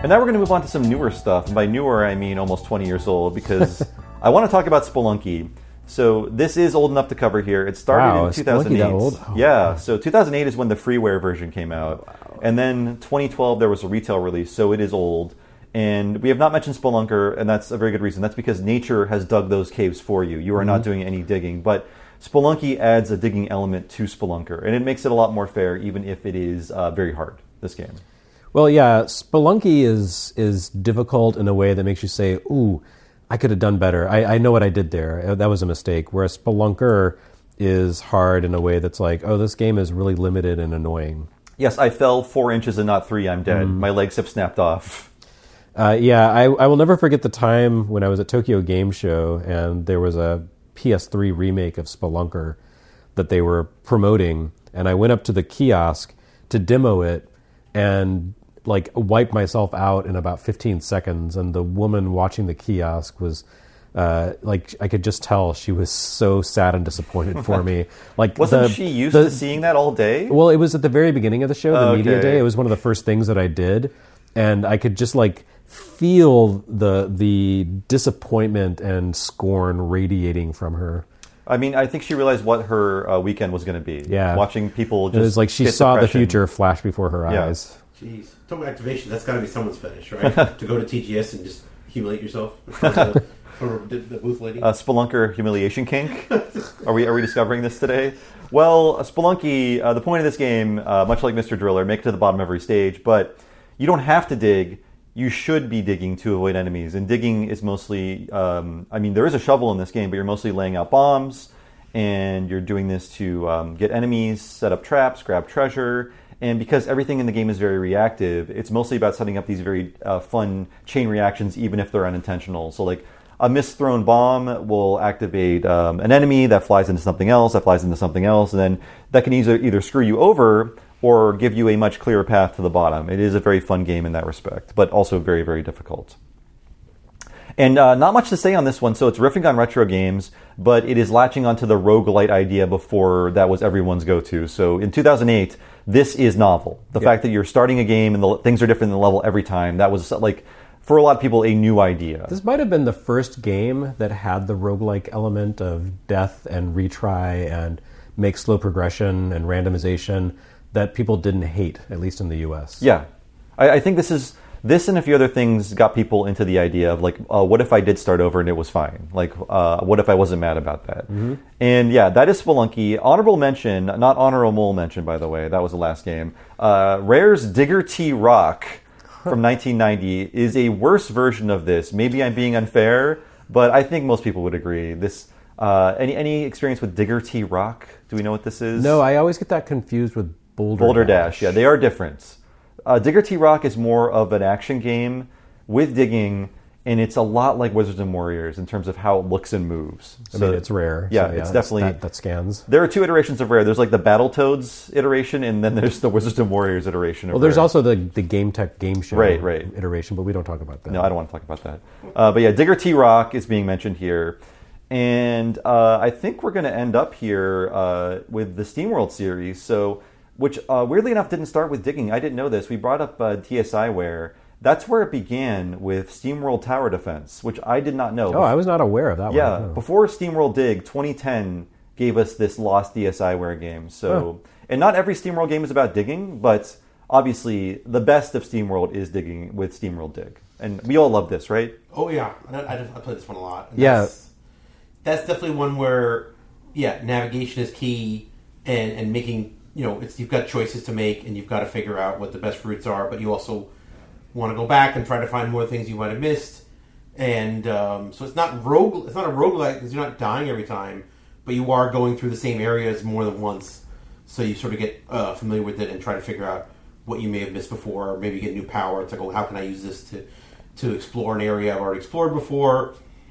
And now we're going to move on to some newer stuff. And by newer, I mean almost 20 years old, because I want to talk about Spelunky. So this is old enough to cover here. It started in 2008. That old? Oh, yeah, wow. so 2008 is when the freeware version came out. Wow. And then 2012, there was a retail release, so it is old. And we have not mentioned Spelunker, and that's a very good reason. That's because nature has dug those caves for you. You are not doing any digging. But Spelunky adds a digging element to Spelunker, and it makes it a lot more fair, even if it is very hard, this game. Well, yeah, Spelunky is difficult in a way that makes you say, ooh, I could have done better. I know what I did there. That was a mistake. Whereas Spelunker is hard in a way that's like, oh, this game is really limited and annoying. Yes, I fell 4 inches and not 3, I'm dead. My legs have snapped off. I will never forget the time when I was at Tokyo Game Show and there was a PS3 remake of Spelunker that they were promoting, and I went up to the kiosk to demo it and like wiped myself out in about 15 seconds, and the woman watching the kiosk was like, I could just tell she was so sad and disappointed for me. Like, Wasn't she used to seeing that all day? Well, it was at the very beginning of the show, the media Okay. day. It was one of the first things that I did, and I could just like feel the disappointment and scorn radiating from her. I mean, I think she realized what her weekend was going to be. Yeah. Watching people just It was like she get saw depression. the future flash before her Yeah. eyes. Jeez. Talk about activation. That's got to be someone's fetish, right? To go to TGS and just humiliate yourself for the booth lady. Spelunker humiliation kink. Are we discovering this today? Well, Spelunky, the point of this game, much like Mr. Driller, make it to the bottom of every stage, but you don't have to dig. You should be digging to avoid enemies. And digging is mostly, I mean, there is a shovel in this game, but you're mostly laying out bombs, and you're doing this to get enemies, set up traps, grab treasure. And because everything in the game is very reactive, it's mostly about setting up these very fun chain reactions, even if they're unintentional. So like a misthrown bomb will activate an enemy that flies into something else, that flies into something else, and then that can either screw you over or give you a much clearer path to the bottom. It is a very fun game in that respect, but also very, very difficult. And not much to say on this one, so it's riffing on retro games, but it is latching onto the roguelite idea before that was everyone's go-to. So in 2008, this is novel. The fact that you're starting a game and things are different in the level every time, that was like, for a lot of people, a new idea. This might have been the first game that had the roguelike element of death and retry and make slow progression and randomization that people didn't hate, at least in the US. Yeah. I think this and a few other things got people into the idea of like, what if I did start over and it was fine? Like, what if I wasn't mad about that? Mm-hmm. And yeah, that is Spelunky. Honorable mention, not honorable mention, by the way, that was the last game. Rare's Digger T Rock from 1990 is a worse version of this. Maybe I'm being unfair, but I think most people would agree. This any experience with Digger T Rock? Do we know what this is? No, I always get that confused with Boulder Dash. Yeah, they are different. Digger T Rock is more of an action game with digging, and it's a lot like Wizards and Warriors in terms of how it looks and moves. I mean, it's Rare. Yeah, so it's definitely... That scans. There are 2 iterations of Rare. There's like the Battletoads iteration, and then there's the Wizards and Warriors iteration of Well, there's Rare. also the Game Tech Game Show Right. iteration, but we don't talk about that. No, I don't want to talk about that. But yeah, Digger T Rock is being mentioned here. And I think we're going to end up here with the SteamWorld series. So, which weirdly enough didn't start with digging. I didn't know this. We brought up TSIware. That's where it began with SteamWorld Tower Defense, which I did not know. Oh, I was not aware of that one. Yeah, No. before SteamWorld Dig, 2010 gave us this lost DSiWare game. So, and not every SteamWorld game is about digging, but obviously the best of SteamWorld is digging with SteamWorld Dig. And we all love this, right? Oh yeah, I played this one a lot. And Yeah. that's definitely one where navigation is key, and making you've got choices to make, and you've got to figure out what the best routes are, but you also want to go back and try to find more things you might have missed. And so it's not a roguelike because you're not dying every time, but you are going through the same areas more than once, so you sort of get familiar with it and try to figure out what you may have missed before, or maybe get new power. It's like, oh, how can I use this to explore an area I've already explored before?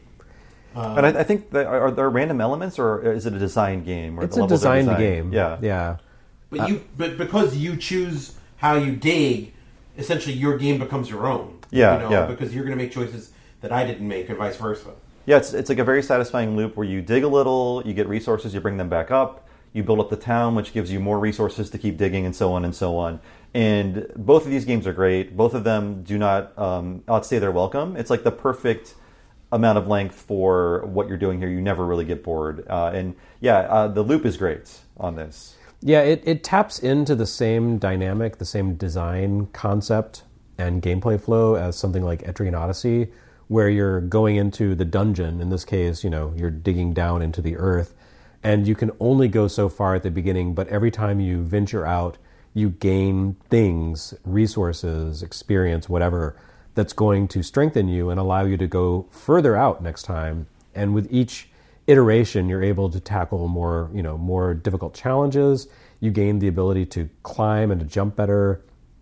And I think that are there random elements, or is it a design game? Or It's the a levels are designed designed? game. Yeah. Yeah. But because you choose how you dig, essentially your game becomes your own. Yeah. Because you're going to make choices that I didn't make, or vice versa. Yeah, it's like a very satisfying loop where you dig a little, you get resources, you bring them back up, You build up the town, which gives you more resources to keep digging, and so on and so on. And both of these games are great. Both of them do not outstay their welcome. It's like the perfect amount of length for what you're doing here. You never really get bored. The loop is great on this. Yeah, it taps into the same dynamic, the same design concept and gameplay flow as something like Etrian Odyssey, where you're going into the dungeon. In this case, you're digging down into the earth, and you can only go so far at the beginning, but every time you venture out, you gain things, resources, experience, whatever, that's going to strengthen you and allow you to go further out next time. And with each iteration, you're able to tackle more difficult challenges. You gain the ability to climb and to jump better.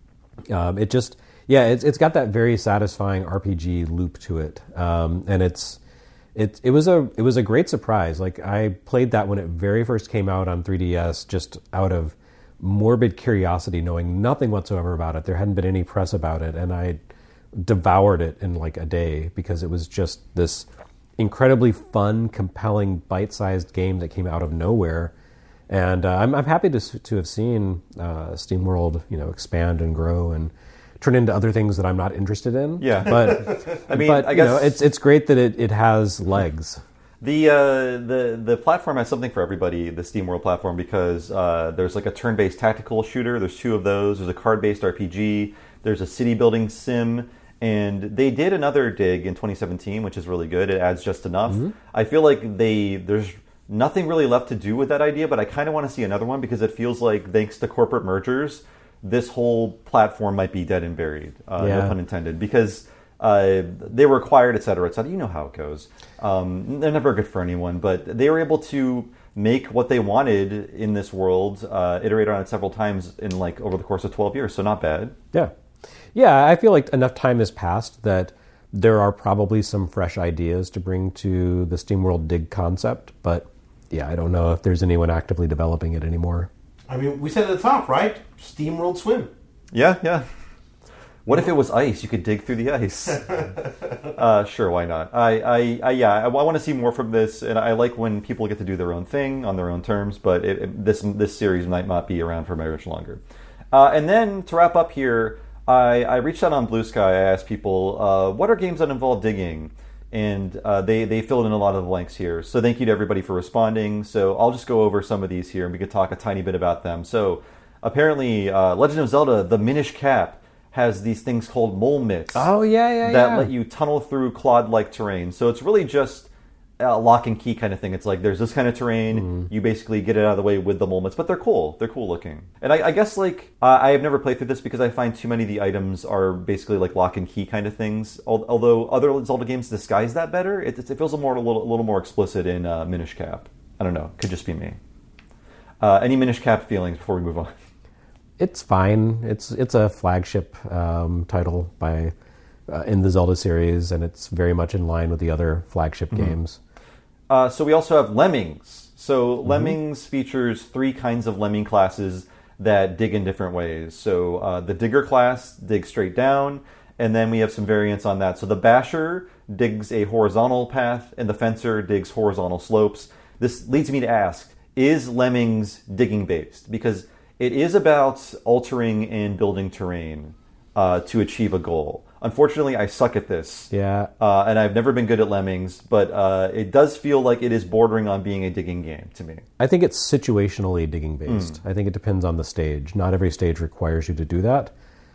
It's got that very satisfying RPG loop to it, and it was a great surprise. Like, I played that when it very first came out on 3DS, just out of morbid curiosity, knowing nothing whatsoever about it. There hadn't been any press about it, and I devoured it in like a day because it was just this incredibly fun, compelling, bite-sized game that came out of nowhere. And I'm happy to have seen SteamWorld, expand and grow and turn into other things that I'm not interested in. Yeah, but I guess it's great that it has legs. The platform has something for everybody, the SteamWorld platform, because there's like a turn-based tactical shooter. There's 2 of those. There's a card-based RPG. There's a city-building sim. And they did another dig in 2017, which is really good. It adds just enough. Mm-hmm. I feel like there's nothing really left to do with that idea, but I kind of want to see another one because it feels like, thanks to corporate mergers, this whole platform might be dead and buried. No pun intended. Because they were acquired, et cetera, et cetera. You know how it goes. They're never good for anyone, but they were able to make what they wanted in this world, iterate on it several times in over the course of 12 years, so not bad. Yeah, I feel like enough time has passed that there are probably some fresh ideas to bring to the SteamWorld Dig concept, but yeah, I don't know if there's anyone actively developing it anymore. I mean, we said at the top, right? SteamWorld Swim. Yeah. What if it was ice? You could dig through the ice. Sure, why not? I want to see more from this, and I like when people get to do their own thing on their own terms, but this series might not be around for very much longer. And then, to wrap up here, I reached out on Blue Sky. I asked people, what are games that involve digging? And they filled in a lot of the blanks here. So thank you to everybody for responding. So I'll just go over some of these here, and we could talk a tiny bit about them. So apparently, Legend of Zelda, the Minish Cap, has these things called mole mitts. Oh, yeah. That let you tunnel through clod-like terrain. So it's really just a lock and key kind of thing. It's like there's this kind of terrain. You basically get it out of the way with the mole mitts, but they're cool. They're cool looking. And I guess I have never played through this because I find too many of the items are basically like lock and key kind of things. Although other Zelda games disguise that better, it feels a little more explicit in Minish Cap. I don't know. Could just be me. Any Minish Cap feelings before we move on? It's fine. It's a flagship title in the Zelda series, and it's very much in line with the other flagship games. So we also have Lemmings. So Lemmings features 3 kinds of Lemming classes that dig in different ways. So the Digger class digs straight down, and then we have some variants on that. So the Basher digs a horizontal path, and the Fencer digs horizontal slopes. This leads me to ask, is Lemmings digging based? Because it is about altering and building terrain to achieve a goal. Unfortunately, I suck at this. Yeah. And I've never been good at Lemmings, but it does feel like it is bordering on being a digging game to me. I think it's situationally digging based. I think it depends on the stage. Not every stage requires you to do that,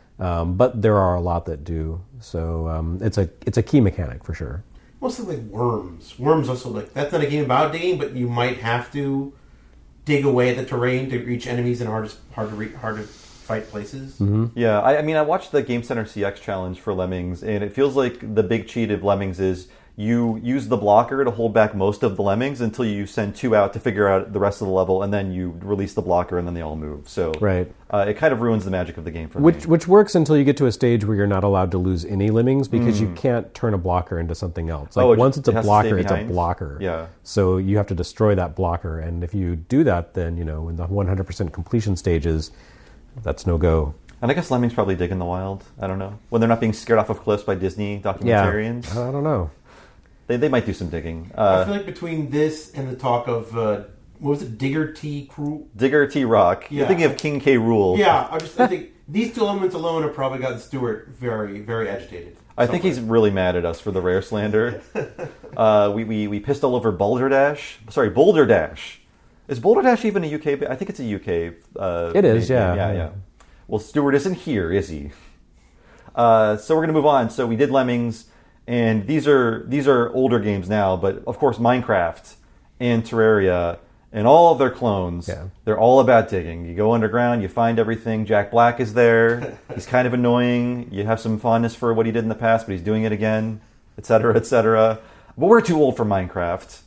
but there are a lot that do. So it's a key mechanic for sure. Mostly like Worms. Worms also, that's not a game about digging, but you might have to dig away at the terrain to reach enemies in hard to fight places. Mm-hmm. Yeah, I mean, I watched the Game Center CX challenge for Lemmings, and it feels like the big cheat of Lemmings is you use the blocker to hold back most of the Lemmings until you send 2 out to figure out the rest of the level, and then you release the blocker, and then they all move. So right. It kind of ruins the magic of the game for me. Which works until you get to a stage where you're not allowed to lose any Lemmings because you can't turn a blocker into something else. Once it's a blocker, it's a blocker. Yeah. So you have to destroy that blocker, and if you do that, then in the 100% completion stages, that's no go. And I guess Lemmings probably dig in the wild. I don't know. When they're not being scared off of cliffs by Disney documentarians. Yeah, I don't know. They might do some digging. I feel like between this and the talk of what was it? Digger T. Rock. Yeah. You're thinking of King K. Rool. Yeah, I think these two elements alone have probably gotten Stuart very, very agitated. I think he's really mad at us for the rare slander. We pissed all over Boulder Dash. Sorry, Boulder Dash. Is Boulder Dash even a UK? I think it's a UK. It is, game. yeah. Yeah. Well, Stuart isn't here, is he? So we're going to move on. So we did Lemmings, and these are older games now, but of course Minecraft and Terraria and all of their clones, they're all about digging. You go underground, you find everything. Jack Black is there. He's kind of annoying. You have some fondness for what he did in the past, but he's doing it again, etc., etc. But we're too old for Minecraft.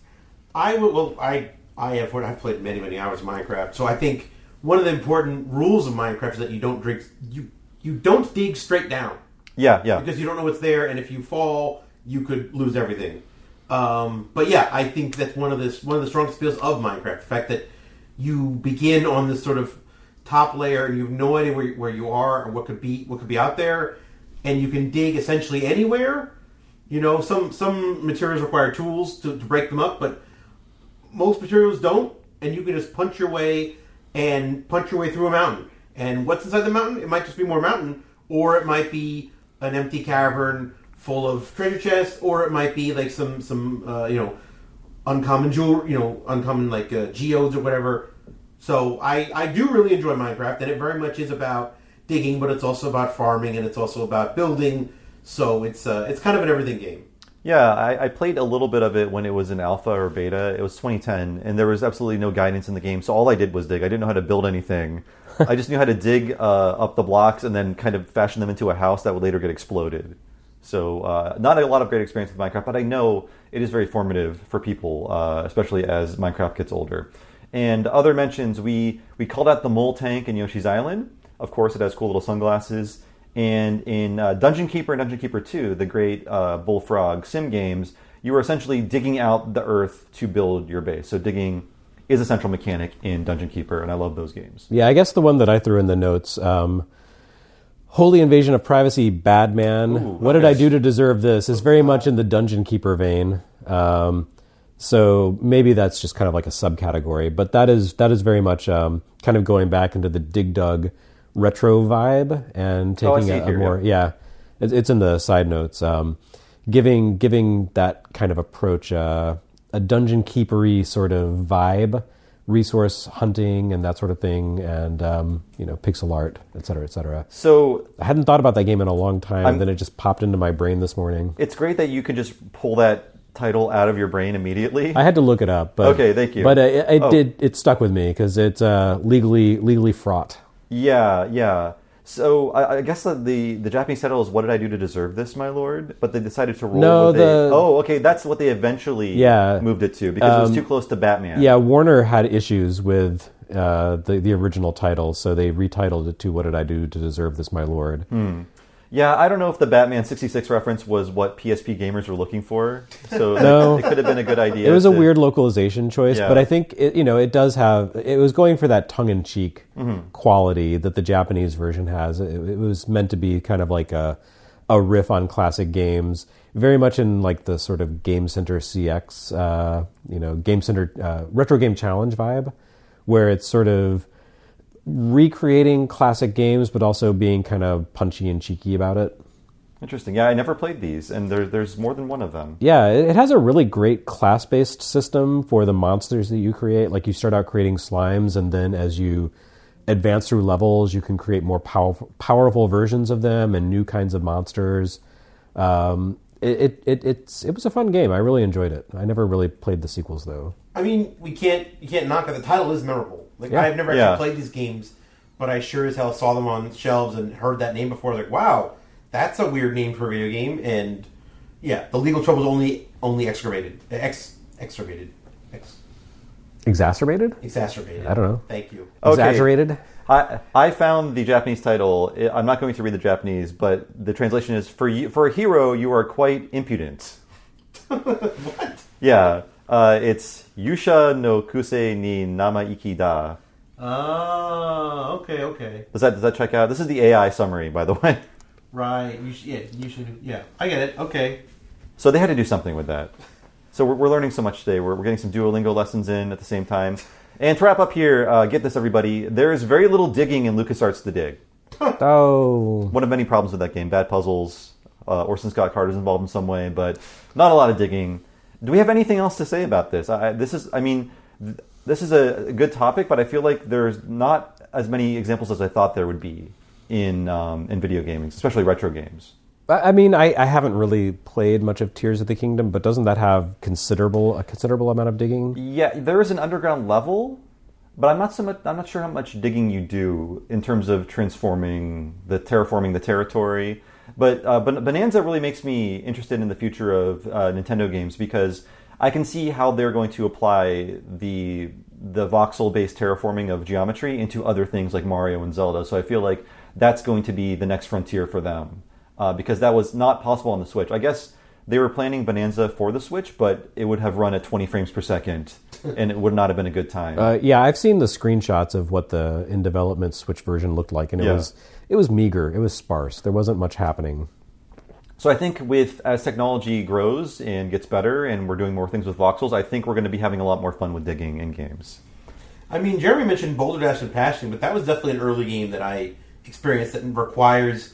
I've played many hours of Minecraft, so I think one of the important rules of Minecraft is that you don't dig straight down. Yeah. Because you don't know what's there, and if you fall, you could lose everything. But yeah, I think that's one of the strongest appeals of Minecraft. The fact that you begin on this sort of top layer, and you have no idea where you are or what could be out there, and you can dig essentially anywhere. You know, some materials require tools to break them up, but most materials don't, and you can just punch your way through a mountain. And what's inside the mountain? It might just be more mountain, or it might be an empty cavern full of treasure chests, or it might be like some uncommon jewelry, uncommon like geodes or whatever. So I do really enjoy Minecraft, and it very much is about digging, but it's also about farming, and it's also about building. So it's kind of an everything game. Yeah, I played a little bit of it when it was in alpha or beta. It was 2010, and there was absolutely no guidance in the game, so all I did was dig. I didn't know how to build anything. I just knew how to dig up the blocks and then kind of fashion them into a house that would later get exploded. So not a lot of great experience with Minecraft, but I know it is very formative for people, especially as Minecraft gets older. And other mentions, we called out the mole tank in Yoshi's Island. Of course, it has cool little sunglasses. And in Dungeon Keeper and Dungeon Keeper 2, the great Bullfrog sim games, you were essentially digging out the earth to build your base. So digging is a central mechanic in Dungeon Keeper, and I love those games. Yeah, I guess the one that I threw in the notes, Holy Invasion of Privacy, Bad Man. What did I do to deserve this? Is very much in the Dungeon Keeper vein. So maybe that's just kind of like a subcategory, but that is very much kind of going back into the Dig Dug retro vibe and taking it's in the side notes, giving that kind of approach a dungeon keepery sort of vibe, resource hunting and that sort of thing, and pixel art, etc., etc. So I hadn't thought about that game in a long time, and then it just popped into my brain this morning. It's great that you can just pull that title out of your brain immediately. I had to look it up, but okay, thank you. But it stuck with me because it's legally fraught. Yeah. So I guess the Japanese title is "What Did I Do to Deserve This, My Lord?" But they decided to roll that's what they eventually moved it to because it was too close to Batman. Yeah, Warner had issues with the original title, so they retitled it to "What Did I Do to Deserve This, My Lord?" Yeah, I don't know if the Batman 66 reference was what PSP gamers were looking for. So it could have been a good idea. It was a weird localization choice, but I think it does have. It was going for that tongue-in-cheek quality that the Japanese version has. It was meant to be kind of like a riff on classic games, very much in like the sort of Game Center CX, Game Center Retro Game Challenge vibe, where it's sort of recreating classic games, but also being kind of punchy and cheeky about it. Interesting. Yeah, I never played these, and there's more than one of them. Yeah, it has a really great class-based system for the monsters that you create. Like, you start out creating slimes, and then as you advance through levels, you can create more powerful versions of them and new kinds of monsters. It was a fun game. I really enjoyed it. I never really played the sequels, though. I mean, you can't knock it. The title is memorable. Like, I've never actually played these games, but I sure as hell saw them on shelves and heard that name before. I was like, wow, that's a weird name for a video game. And yeah, the legal trouble is only exacerbated. Exacerbated. I don't know. Thank you. Okay. Exaggerated? I found the Japanese title. I'm not going to read the Japanese, but the translation is, for a hero, you are quite impudent. What? Yeah. It's Yusha no Kusei ni Namaiki da. Okay. Does that check out? This is the AI summary, by the way. Right. You should. Yeah, I get it. Okay. So they had to do something with that. So we're learning so much today. We're getting some Duolingo lessons in at the same time. And to wrap up here, get this, everybody. There is very little digging in LucasArts The Dig. Oh. One of many problems with that game. Bad puzzles. Orson Scott Card is involved in some way, but not a lot of digging. Do we have anything else to say about this? This is a good topic, but I feel like there's not as many examples as I thought there would be in video gaming, especially retro games. I mean, I haven't really played much of Tears of the Kingdom, but doesn't that have a considerable amount of digging? Yeah, there is an underground level, but I'm not sure how much digging you do in terms of terraforming the territory. But Bonanza really makes me interested in the future of Nintendo games, because I can see how they're going to apply the voxel-based terraforming of geometry into other things like Mario and Zelda. So I feel like that's going to be the next frontier for them, because that was not possible on the Switch. I guess they were planning Bonanza for the Switch, but it would have run at 20 frames per second, and it would not have been a good time. Yeah, I've seen the screenshots of what the in-development Switch version looked like, and it was meager. It was sparse. There wasn't much happening. So I think as technology grows and gets better and we're doing more things with voxels, I think we're going to be having a lot more fun with digging in games. I mean, Jeremy mentioned Boulder Dash and Passion, but that was definitely an early game that I experienced that requires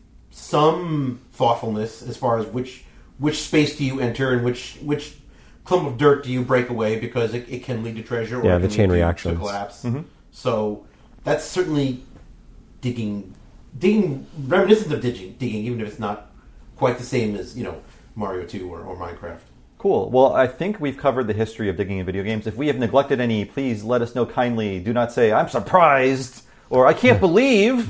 some thoughtfulness as far as which space do you enter and which clump of dirt do you break away, because it can lead to treasure or the chain reactions to collapse. Mm-hmm. So that's certainly digging reminiscent of digging, even if it's not quite the same as Mario 2 or Minecraft. Cool. Well, I think we've covered the history of digging in video games. If we have neglected any, please let us know kindly. Do not say, "I'm surprised," or "I can't believe."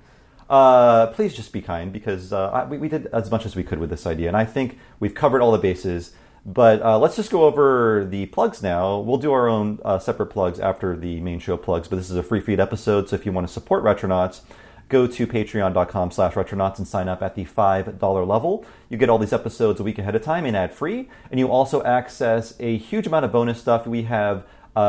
Please just be kind, because we did as much as we could with this idea, and I think we've covered all the bases. But let's just go over the plugs now. We'll do our own separate plugs after the main show plugs, but this is a free feed episode, so if you want to support Retronauts, go to patreon.com/Retronauts and sign up at the $5 level. You get all these episodes a week ahead of time and ad-free, and you also access a huge amount of bonus stuff. We have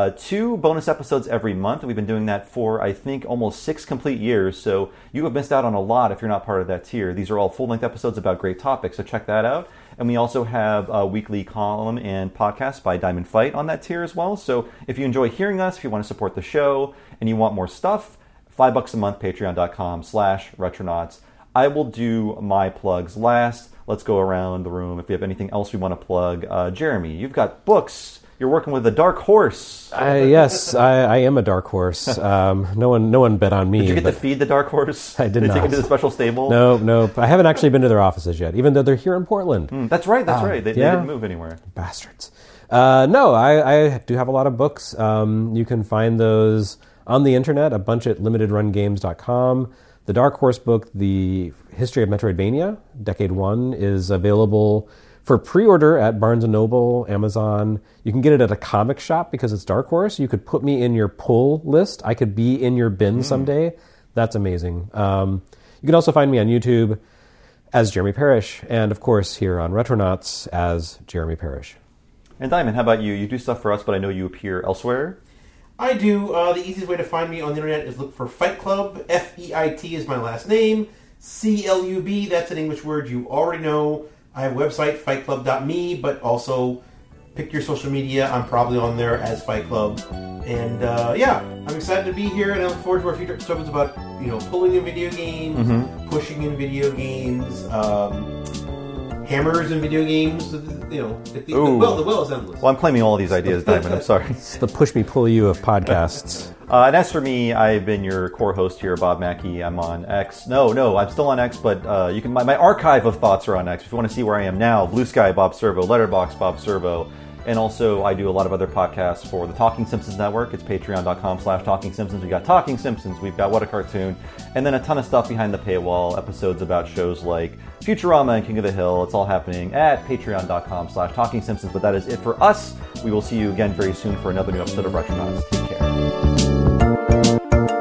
2 bonus episodes every month. We've been doing that for, I think, almost 6 complete years, so you have missed out on a lot if you're not part of that tier. These are all full-length episodes about great topics, so check that out. And we also have a weekly column and podcast by Diamond Fight on that tier as well. So if you enjoy hearing us, if you want to support the show, and you want more stuff, $5 a month, patreon.com/Retronauts. I will do my plugs last. Let's go around the room. If you have anything else we want to plug. Jeremy, you've got books. You're working with a dark horse. Yes, I am a dark horse. No one bet on me. Did you get to feed the dark horse? I did not. Take it to the special stable? No. I haven't actually been to their offices yet, even though they're here in Portland. That's right. They didn't move anywhere. Bastards. No, I do have a lot of books. You can find those on the internet, a bunch at limitedrungames.com. The Dark Horse book, The History of Metroidvania, Decade 1, is available for pre-order at Barnes & Noble, Amazon. You can get it at a comic shop because it's Dark Horse. You could put me in your pull list. I could be in your bin someday. That's amazing. You can also find me on YouTube as Jeremy Parrish, and of course here on Retronauts as Jeremy Parrish. And Diamond, how about you? You do stuff for us, but I know you appear elsewhere. I do. The easiest way to find me on the internet is look for Fight Club. F-E-I-T is my last name. C-L-U-B, that's an English word you already know. I have a website, fightclub.me, but also pick your social media. I'm probably on there as Fight Club. And I'm excited to be here, and I look forward to our future episodes about pulling in video games, pushing in video games, hammers in video games. The well is endless. Well, I'm claiming all of these ideas, Diamond. I'm sorry. It's the push me, pull you of podcasts. And as for me, I've been your core host here, Bob Mackey. I'm on X. No, I'm still on X, but you can. My archive of thoughts are on X. If you want to see where I am now, Blue Sky Bob Servo, Letterboxd Bob Servo. And also, I do a lot of other podcasts for the Talking Simpsons Network. It's patreon.com/Talking Simpsons. We've got Talking Simpsons. We've got What a Cartoon. And then a ton of stuff behind the paywall, episodes about shows like Futurama and King of the Hill. It's all happening at patreon.com/Talking Simpsons. But that is it for us. We will see you again very soon for another new episode of Retronauts. Take care.